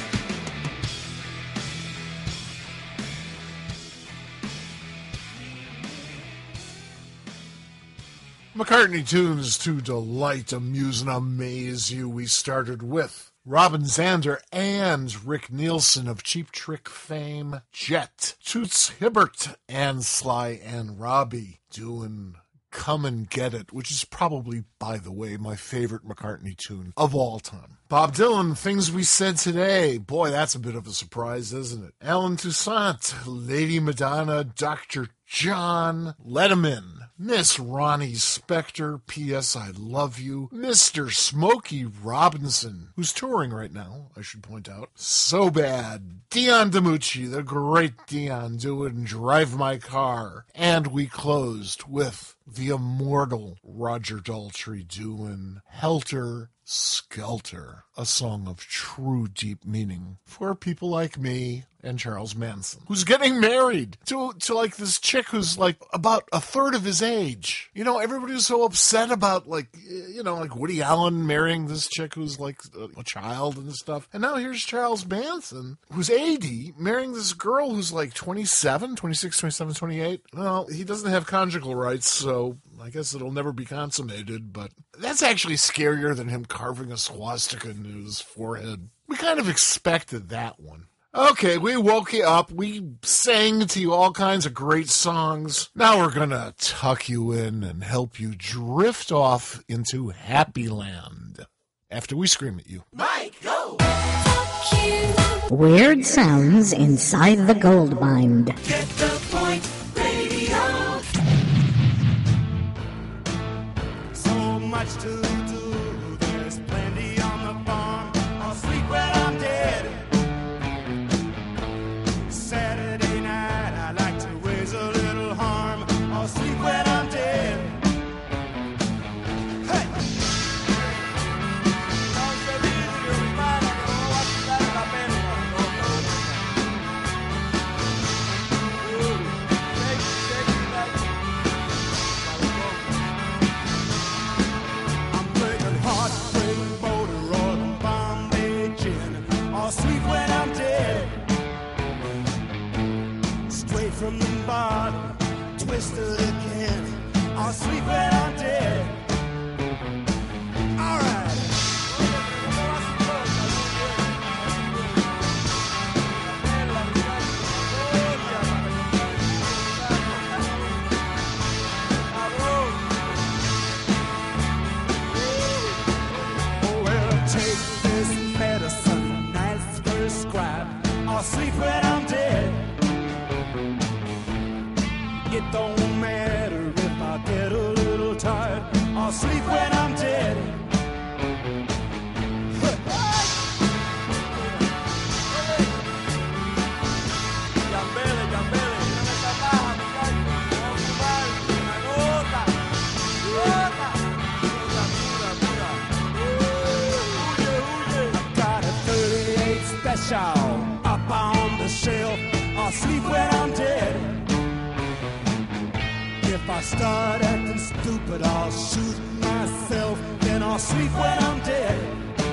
McCartney tunes to delight, amuse, and amaze you. We started with Robin Zander and Rick Nielsen of Cheap Trick fame, Jet, Toots Hibbert, and Sly and Robbie doing Come and Get It, which is probably, by the way, my favorite McCartney tune of all time. Bob Dylan, Things We Said Today. Boy, that's a bit of a surprise, isn't it? Alan Toussaint, Lady Madonna, Doctor John, Let 'Em In. Miss Ronnie Spector, P S I Love You. Mister Smokey Robinson, who's touring right now, I should point out. So Bad. Dion DiMucci, the great Dion, doing Drive My Car. And we closed with the immortal Roger Daltrey doing Helter Skelter, a song of true deep meaning for people like me and Charles Manson, who's getting married to to like this chick who's like about a third of his age. You know, everybody was so upset about like, you know, like Woody Allen marrying this chick who's like a, a child and stuff. And now here's Charles Manson, who's eighty, marrying this girl who's like twenty-seven, twenty-six, twenty-seven, twenty-eight. Well, he doesn't have conjugal rights, so I guess it'll never be consummated, but that's actually scarier than him carving a swastika into his forehead. We kind of expected that one. Okay, we woke you up. We sang to you all kinds of great songs. Now we're going to tuck you in and help you drift off into Happy Land after we scream at you. Mike, go! Weird sounds inside the gold mine. Get the point, radio. So much to do, there's plenty on the farm. I'll sleep when I'm dead. Saturday night, I like to raise a little harm. I'll sleep when I'm dead. Hey! I'm drinking heartbreak motor oil, Bombay gin. I'll sleep when I'm dead. Straight from the bottom, twisted again. I'll sleep when I'm dead. All right. Oh, well, take this medicine, nice prescribed. I'll sleep when I'm dead. It don't matter if I get a little tired. I'll sleep when I'm dead. Got a thirty-eight special up on the shelf. I'll sleep when I'm dead. If I start acting stupid, I'll shoot myself. Then I'll sleep when I'm dead.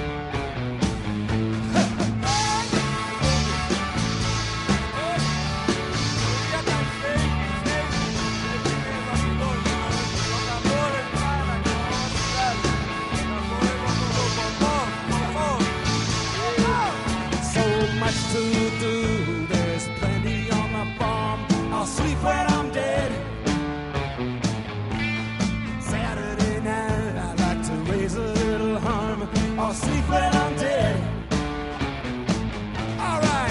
So much to do, there's plenty on my farm. I'll sleep when I'm dead. Saturday night, I like to raise a little harm. I'll sleep when I'm dead. All right.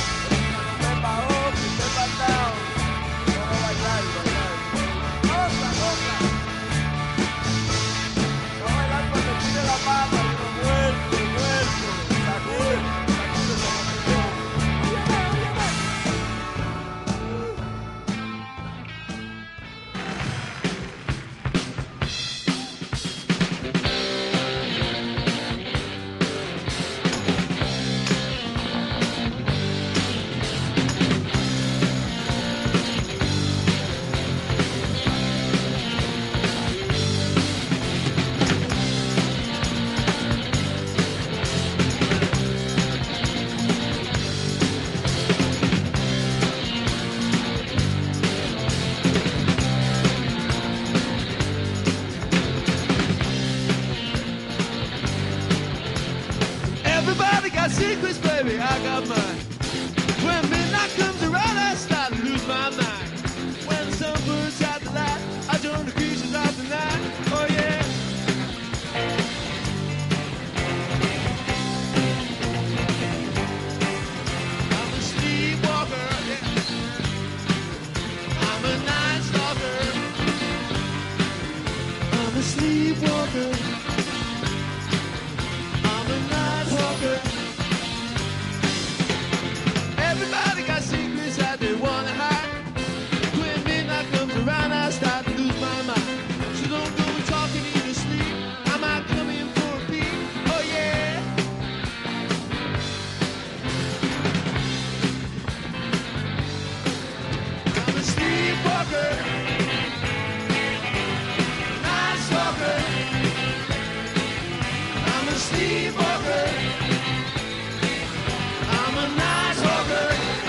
Everybody got secrets, baby, I got mine. When midnight comes around, I start to lose my mind. When the sun puts out the light, I join the creatures I sleepwalker. I'm a night walker.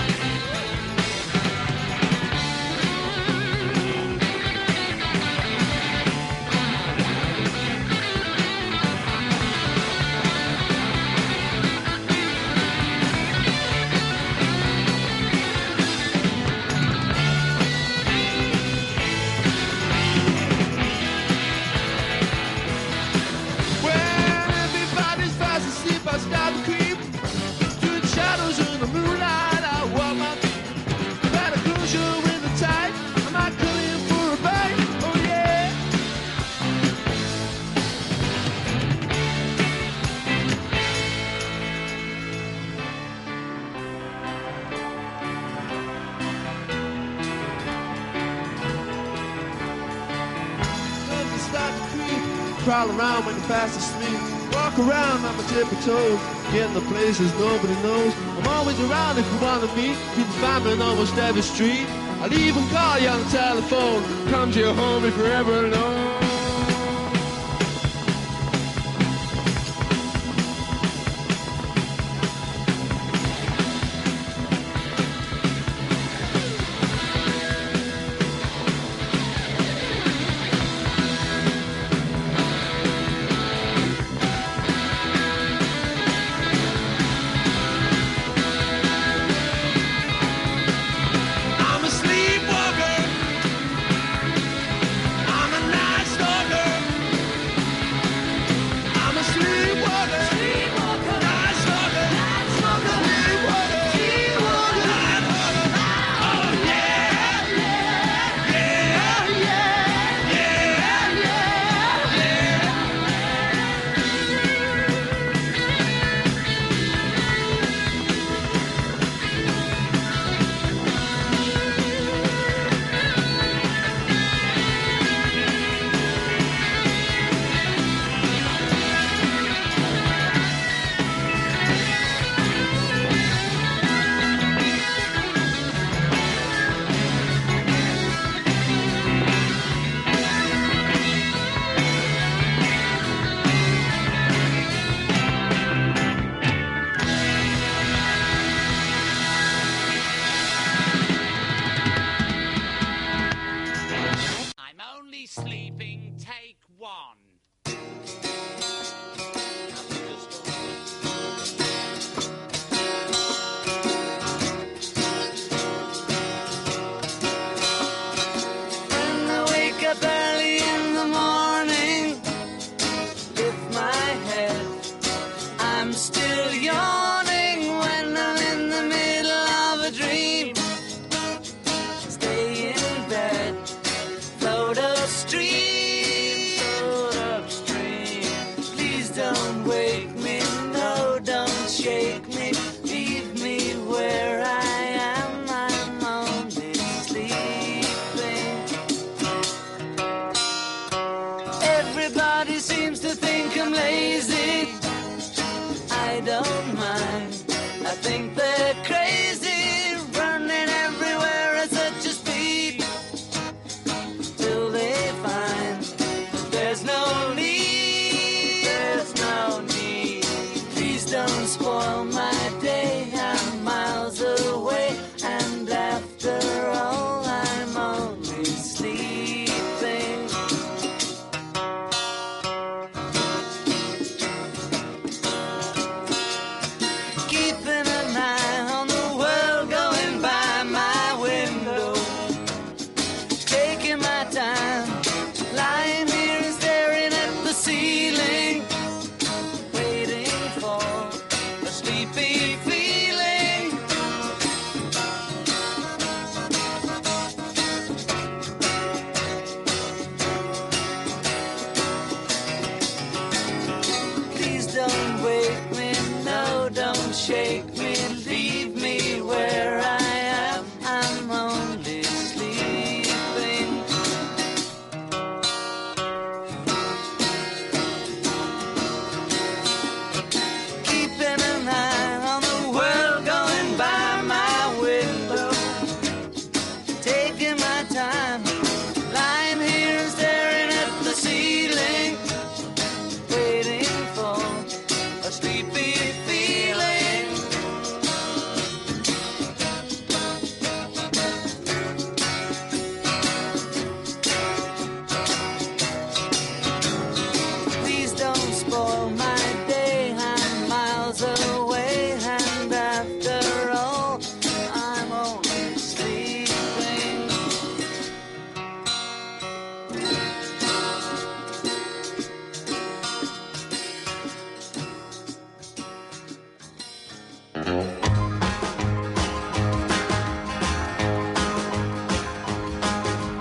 I start to creep through the shadows in the moonlight. I walk my feet by the closure with the tide. I might come in for a bite. Oh yeah. As I start to creep, crawl around when you're fast asleep. Walk around on my tippy toes, getting the places nobody knows. I'm always around if you want to meet. You can find me on almost every street. I'll even call you on the telephone. Come to your home if you're ever alone.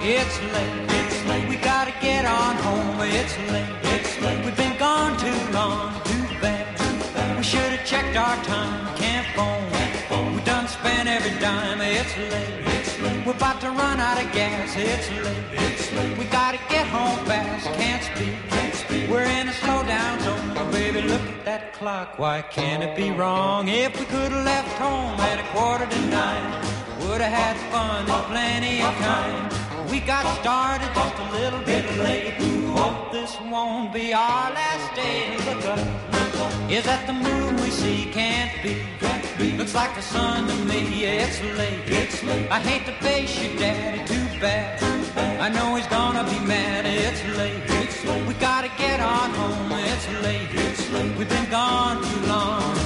It's late, it's late, we gotta get on home. It's late, it's late, we've been gone too long. Too bad, too bad. We should have checked our time. Can't phone, we done spent every dime. It's late, it's late, we're about to run out of gas. It's late, it's late, we gotta get home fast. Can't speak, can't speak, we're in a slow down zone. Oh, baby, look at that clock, why can't it be wrong? If we could have left home at a quarter to nine, would have had fun and plenty of time. We got started just a little bit late. Hope this won't be our last day. Look up, is that the moon we see? Can't be. Looks like the sun to me. Yeah, it's late. It's late. I hate to face your daddy, too bad. I know he's gonna be mad. It's late. It's late. We gotta get on home. It's late. It's late. We've been gone too long.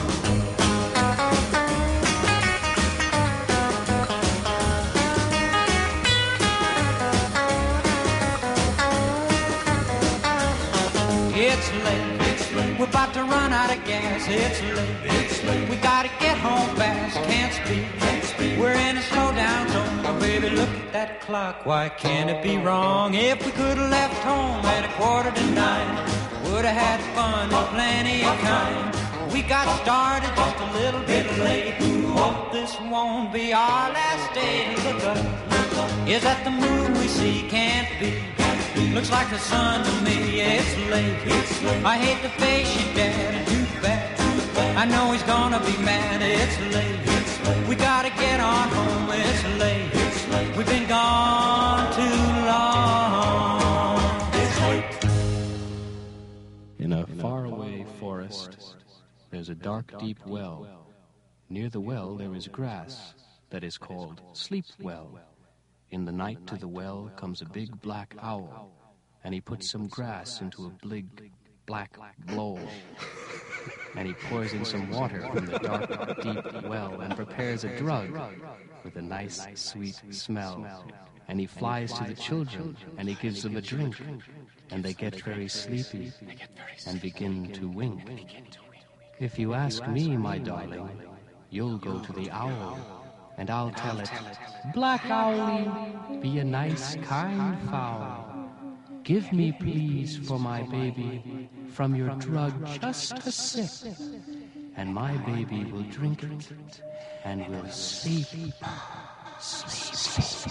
It's late, it's late, we're about to run out of gas. It's late, it's late, we gotta get home fast. Can't speak, can't speak, we're in a slow down zone. Oh, baby, look at that clock, why can't it be wrong? If we could have left home at a quarter to nine, would have had fun and plenty of time. We got started just a little bit late. Hope this won't be our last day. Look up, look up, is that the moon we see? Can't be. Looks like the sun to me. It's late, it's late, I hate to face your daddy, too bad. I know he's gonna be mad. It's late, it's late, we gotta get on home. It's late, it's late, we've been gone too long. It's late. In a faraway forest, there's a dark, deep well. Near the well there is grass that is called Sleep Well. In the night to the well comes a big black owl, and he puts some grass into a big black bowl, and he pours in some water from the dark, deep well and prepares a drug with a nice, sweet smell. And he flies to the children, and he gives them a drink, and they get very sleepy and begin to wink. If you ask me, my darling, you'll go to the owl, and I'll tell it, Black Owlie, be a nice, kind fowl. Give me, please, for my baby, from your drug just a sip, and my baby will drink it, and will sleep, sleep, sleep,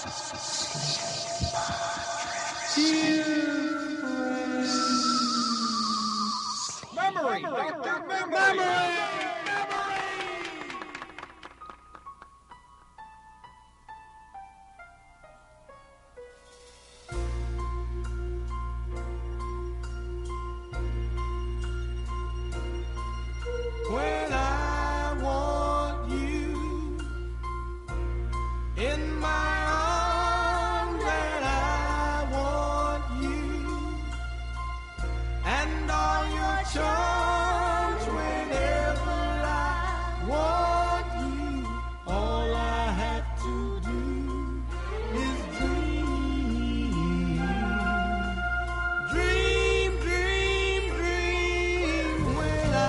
sleep. Memory, Doctor Memory. When I want you in my arms, and I want you and all your charms. Whenever I want you, all I have to do is dream, dream, dream, dream. When I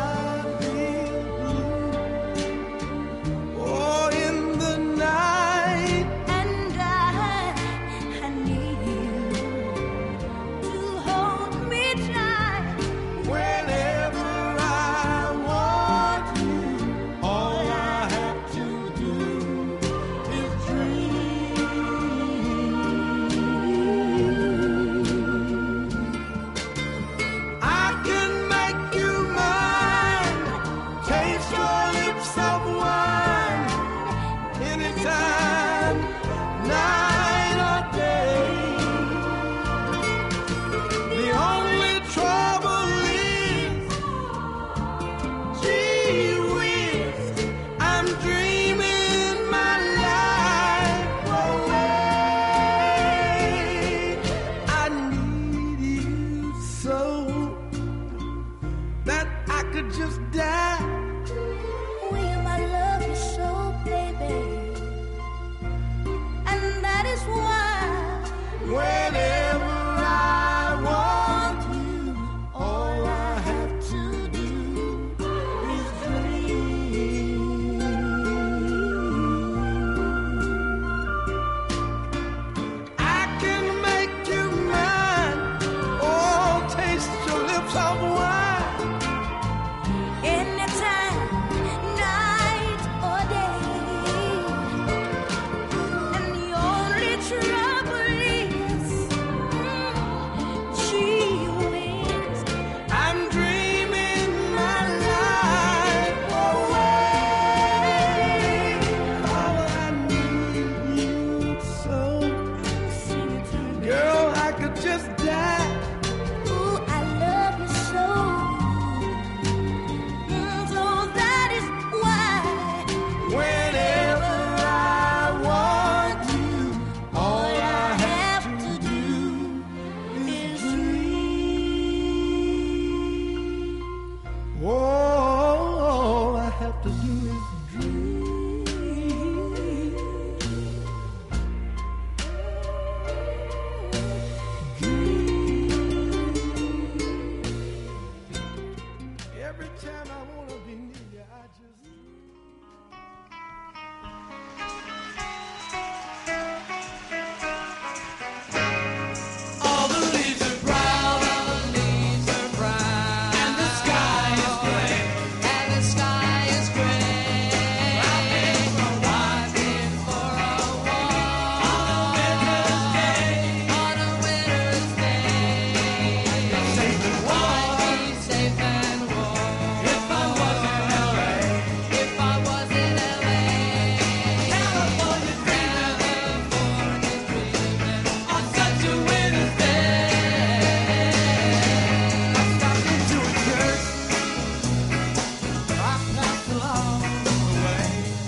I Every time I wanna be near you, I just. All the leaves are brown, all the leaves are brown, and the sky is gray, and the sky is gray. I've been for a walk, been for a walk on a winter's day, on a winter's day. Safe and warm, I'd be safe and warm if I was in L A, if I was in L A. California dreaming, California dreaming on such a winter's day. I stopped into a church, I passed along the way.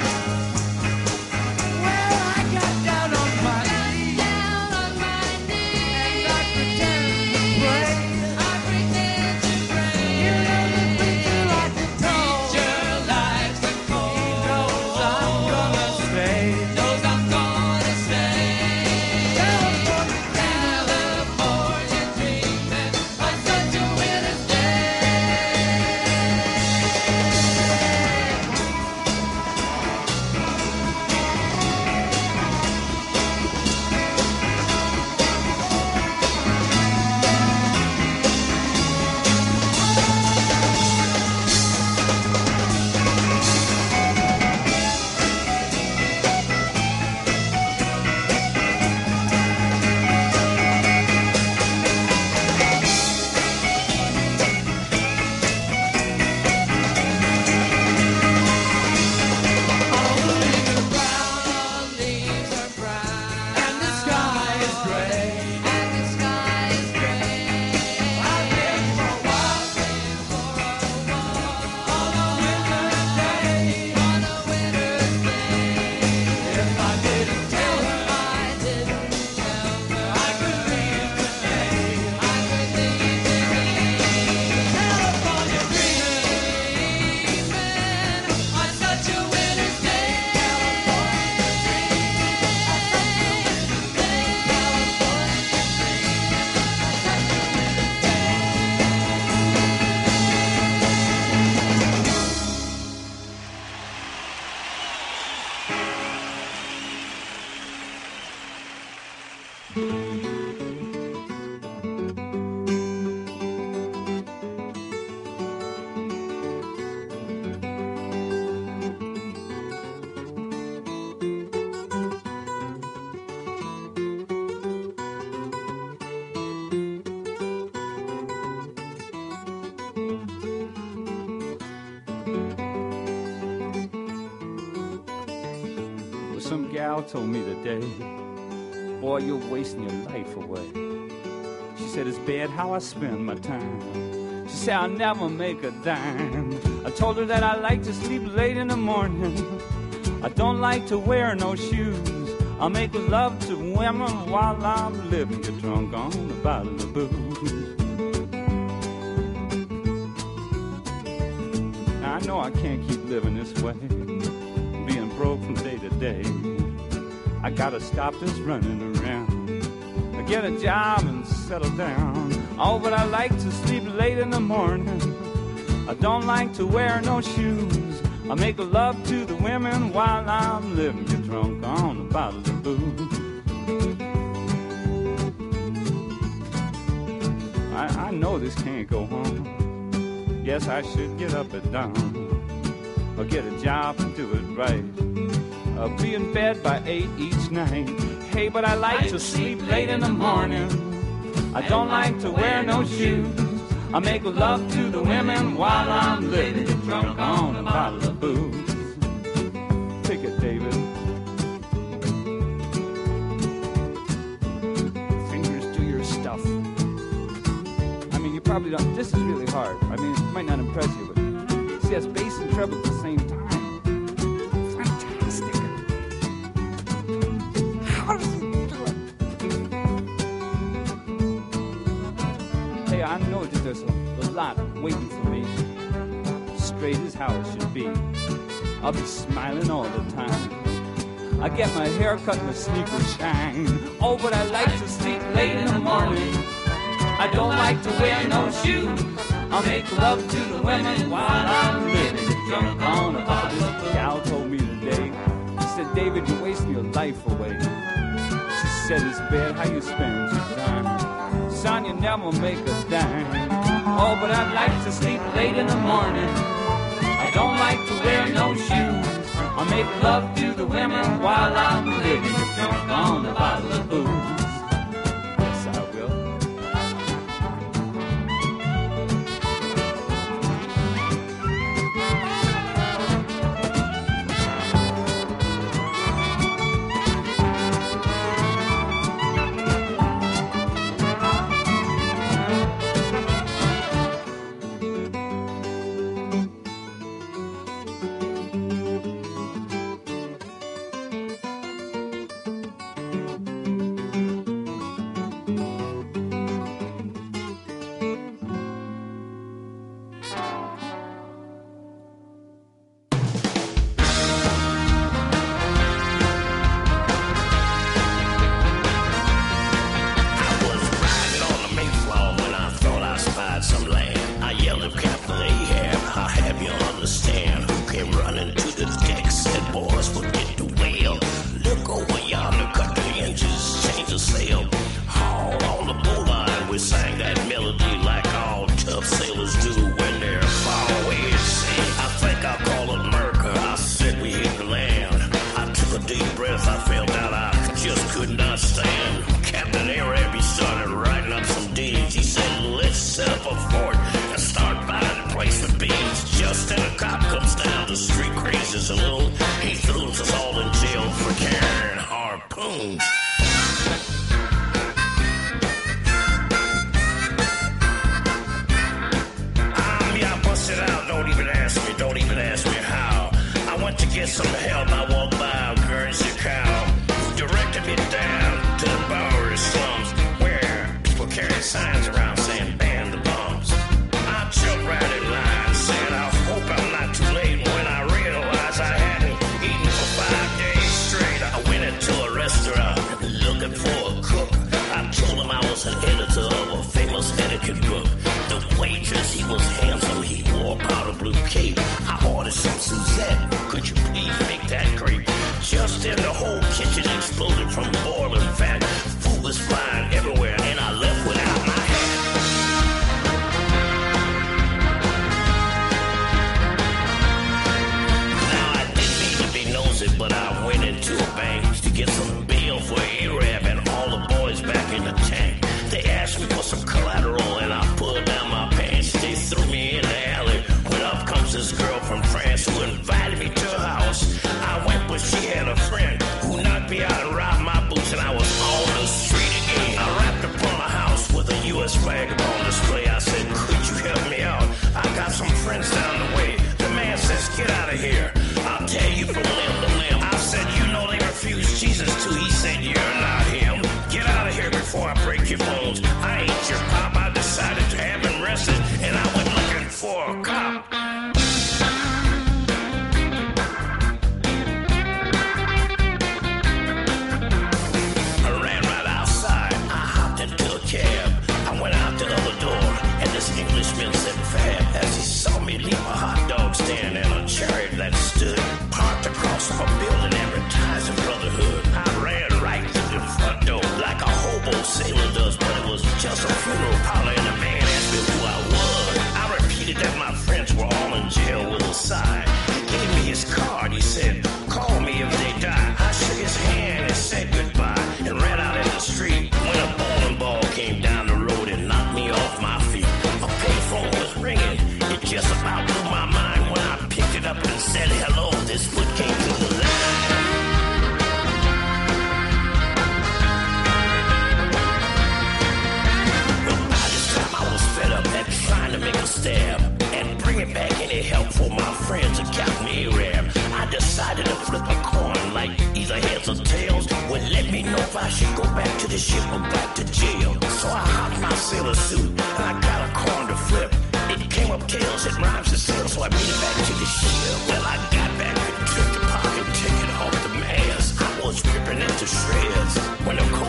Well, I got down on my knees, down on my knees, and I pretended to pray. I pretended to pray. You know the preacher likes to call. Preacher likes to call. He knows I'm gonna stay. Knows I'm gonna stay. California dreaming on such a winter's day. All the leaves are brown, all the leaves are brown, and the sky is gray, and the sky is gray. I've been for a walk, been for a walk on a winter's day, on a winter's day. If I didn't tell her, I didn't tell her, I could leave today, I could leave today. California dreaming on such a winter's day. Well, some gal told me today, boy, you're wasting your life away. She said, it's bad how I spend my time. She said, I'll never make a dime. I told her that I like to sleep late in the morning. I don't like to wear no shoes. I'll make love to women while I'm living. Get drunk on a bottle of booze. Now, I know I can't keep living this way, being broke from day to day. I gotta stop this running around. I get a job and settle down. Oh, but I like to sleep late in the morning. I don't like to wear no shoes. I make love to the women while I'm living. Get drunk on a bottle of booze. I, I know this can't go on. Yes, I should get up at dawn, or get a job and do it right. I'll be in bed by eight each night. Hey, but I like to sleep late in the morning. I don't like to wear no shoes. I make love to the women while I'm living. Get drunk on a bottle of booze. Take it, David. Fingers do your stuff. I mean, you probably don't. This is really hard. I mean, it might not impress you, but see, that's bass and treble at the same time. Fantastic. How does he do it? Hey, I know that there's a, a lot waiting for me. Straight as how it should be. I'll be smiling all the time. I get my hair cut and the sneakers shine. Oh, but I like to sleep late in the morning. I don't like to wear no shoes. I'll make love to the women while I'm living drunk on a bottle of booze. Gal told me today, she said, David, you're wasting your life away. She said, it's bad how you spend your time. Son, you never make a dime. Oh, but I'd like to sleep late in the morning. I don't like to wear no shoes. I'll make love to the women while I'm living drunk on a bottle of booze. Yes, I will.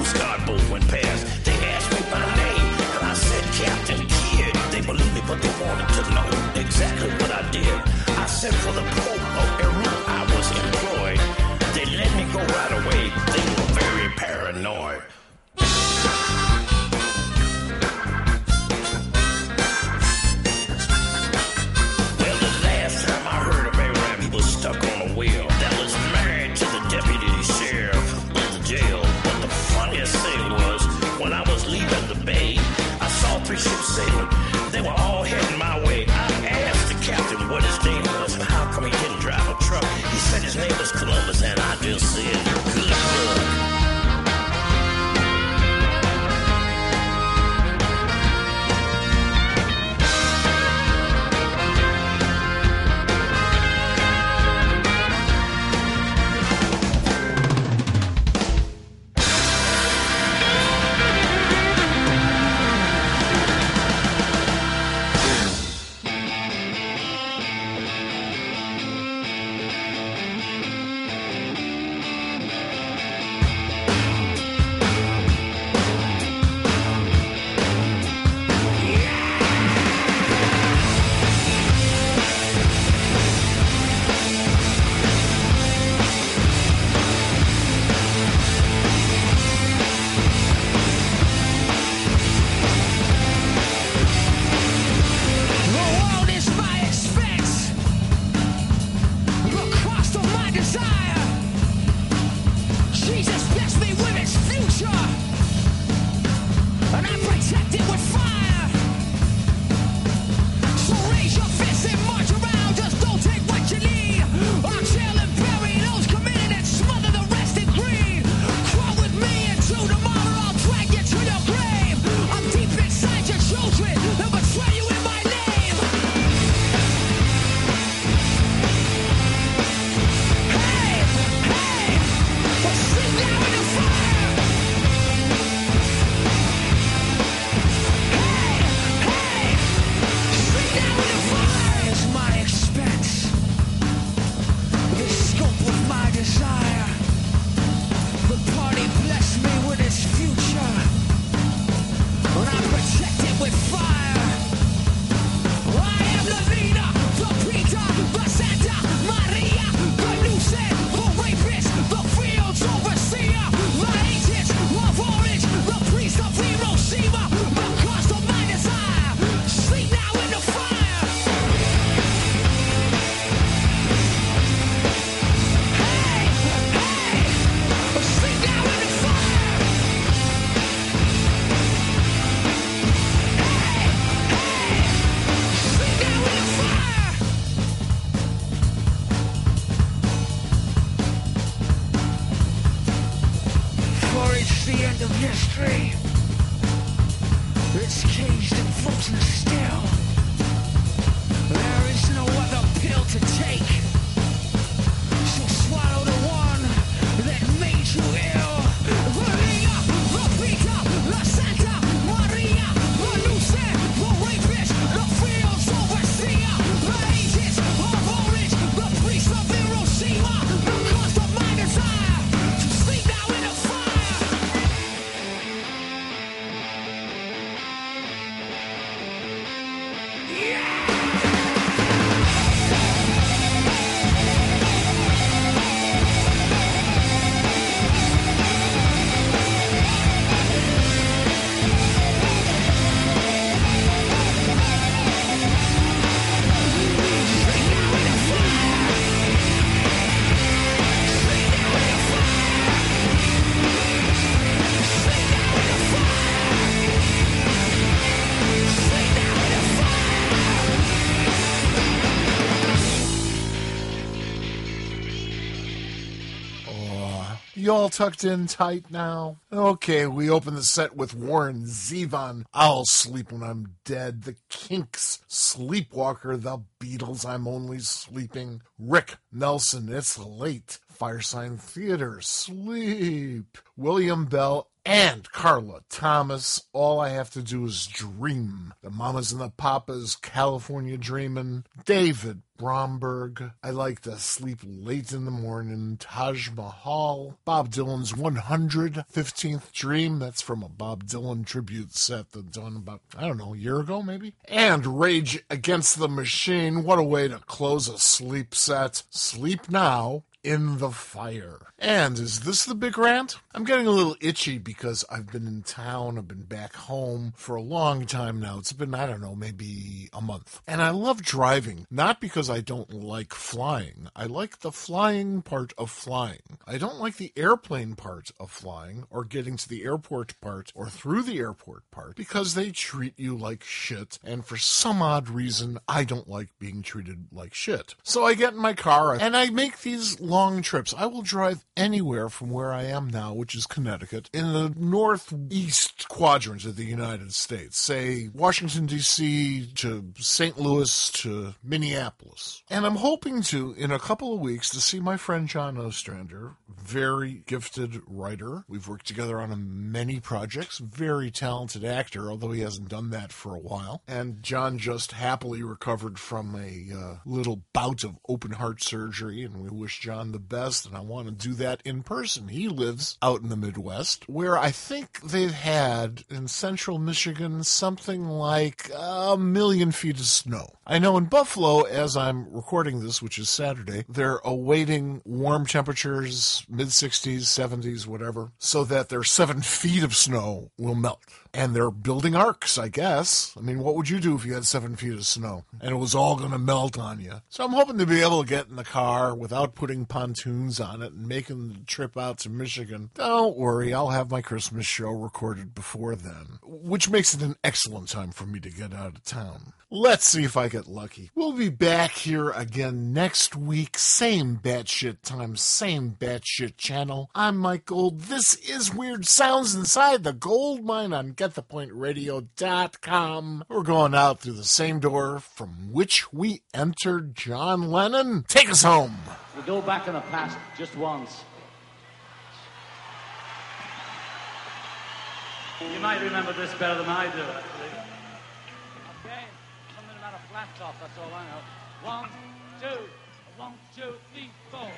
But they won't You all tucked in tight now? Okay, we open the set with Warren Zevon, I'll Sleep When I'm Dead. The Kinks, Sleepwalker. The Beatles, I'm Only Sleeping. Rick Nelson, It's Late. Firesign Theater, Sleep. William Bell and Carla Thomas, All I Have to Do Is Dream. The Mamas and the Papas, California Dreamin'. David Bromberg, I Like to Sleep Late in the Morning. Taj Mahal, Bob Dylan's one hundred fifteenth Dream. That's from a Bob Dylan tribute set that done about, I don't know, a year ago maybe. And Rage Against the Machine. What a way to close a sleep set. Sleep Now, In the Fire. And is this the big rant? I'm getting a little itchy because I've been in town, I've been back home for a long time now. It's been, I don't know, maybe a month. And I love driving, not because I don't like flying. I like the flying part of flying. I don't like the airplane part of flying, or getting to the airport part, or through the airport part, because they treat you like shit, and for some odd reason, I don't like being treated like shit. So I get in my car, and I make these long trips. I will drive anywhere from where I am now, which is Connecticut, in the northeast quadrant of the United States, say Washington, D C to Saint Louis to Minneapolis. And I'm hoping to, in a couple of weeks, to see my friend John Ostrander, very gifted writer. We've worked together on many projects, very talented actor, although he hasn't done that for a while. And John just happily recovered from a uh, little bout of open heart surgery, and we wish John the best, and I want to do that in person. He lives out in the Midwest, where I think they've had, in central Michigan, something like a million feet of snow. I know in Buffalo, as I'm recording this, which is Saturday, they're awaiting warm temperatures, mid sixties, seventies, whatever, so that their seven feet of snow will melt. And they're building arcs, I guess. I mean, what would you do if you had seven feet of snow and it was all going to melt on you? So I'm hoping to be able to get in the car without putting pontoons on it and making the trip out to Michigan. Don't worry, I'll have my Christmas show recorded before then, which makes it an excellent time for me to get out of town. Let's see if I get lucky. We'll be back here again next week. Same batshit time, same batshit channel. I'm Mike Gold. This is Weird Sounds Inside the Gold Mine on get the point radio dot com. We're going out through the same door from which we entered. John Lennon, take us home. We go back in the past just once. You might remember this better than I do, actually. Okay, something about a flat top, that's all I know. One, two, one, two, three, four.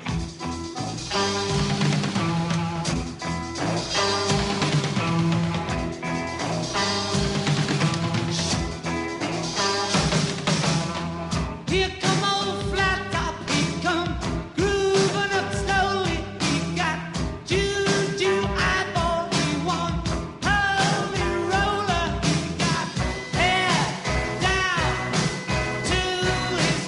Here come old flat top, he come grooving up slowly. He got juju eyeball, he want holy roller. He got hair down to his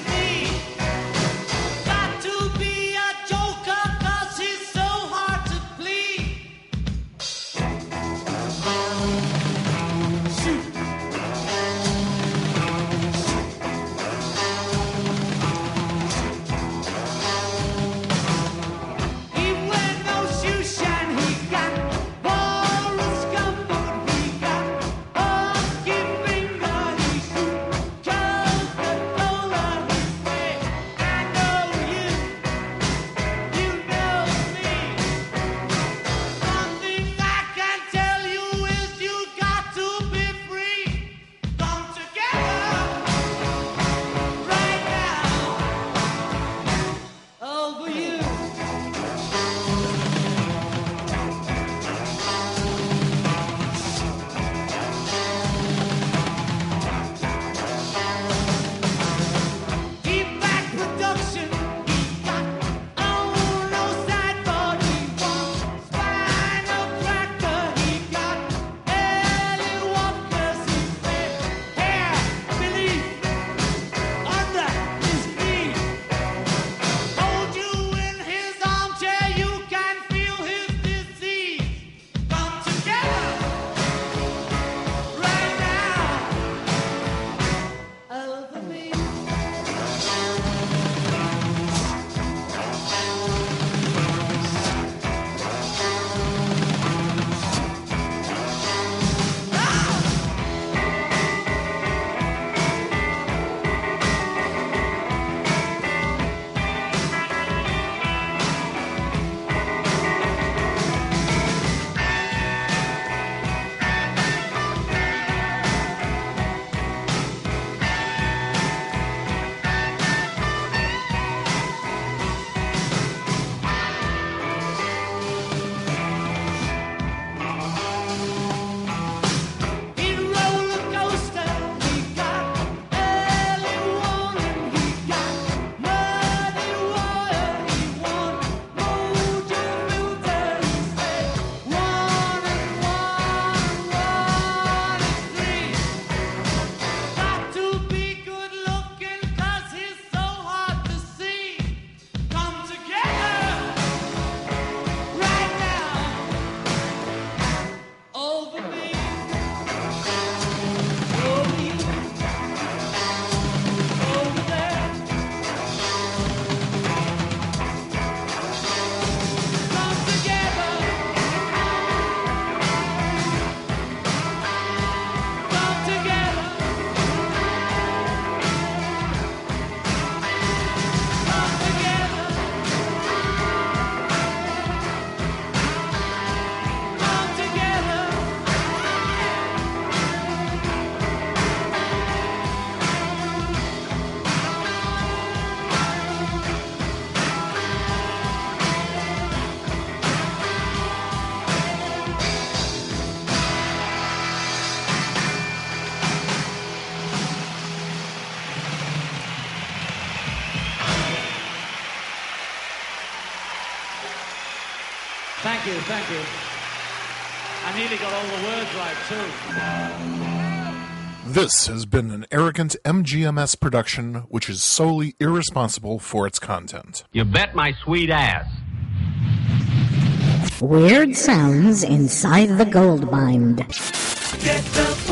Thank you, thank you. I nearly got all the words right, too. This has been an arrogant M G M S production which is solely irresponsible for its content. You bet my sweet ass. Weird sounds inside the Goldbind. Get the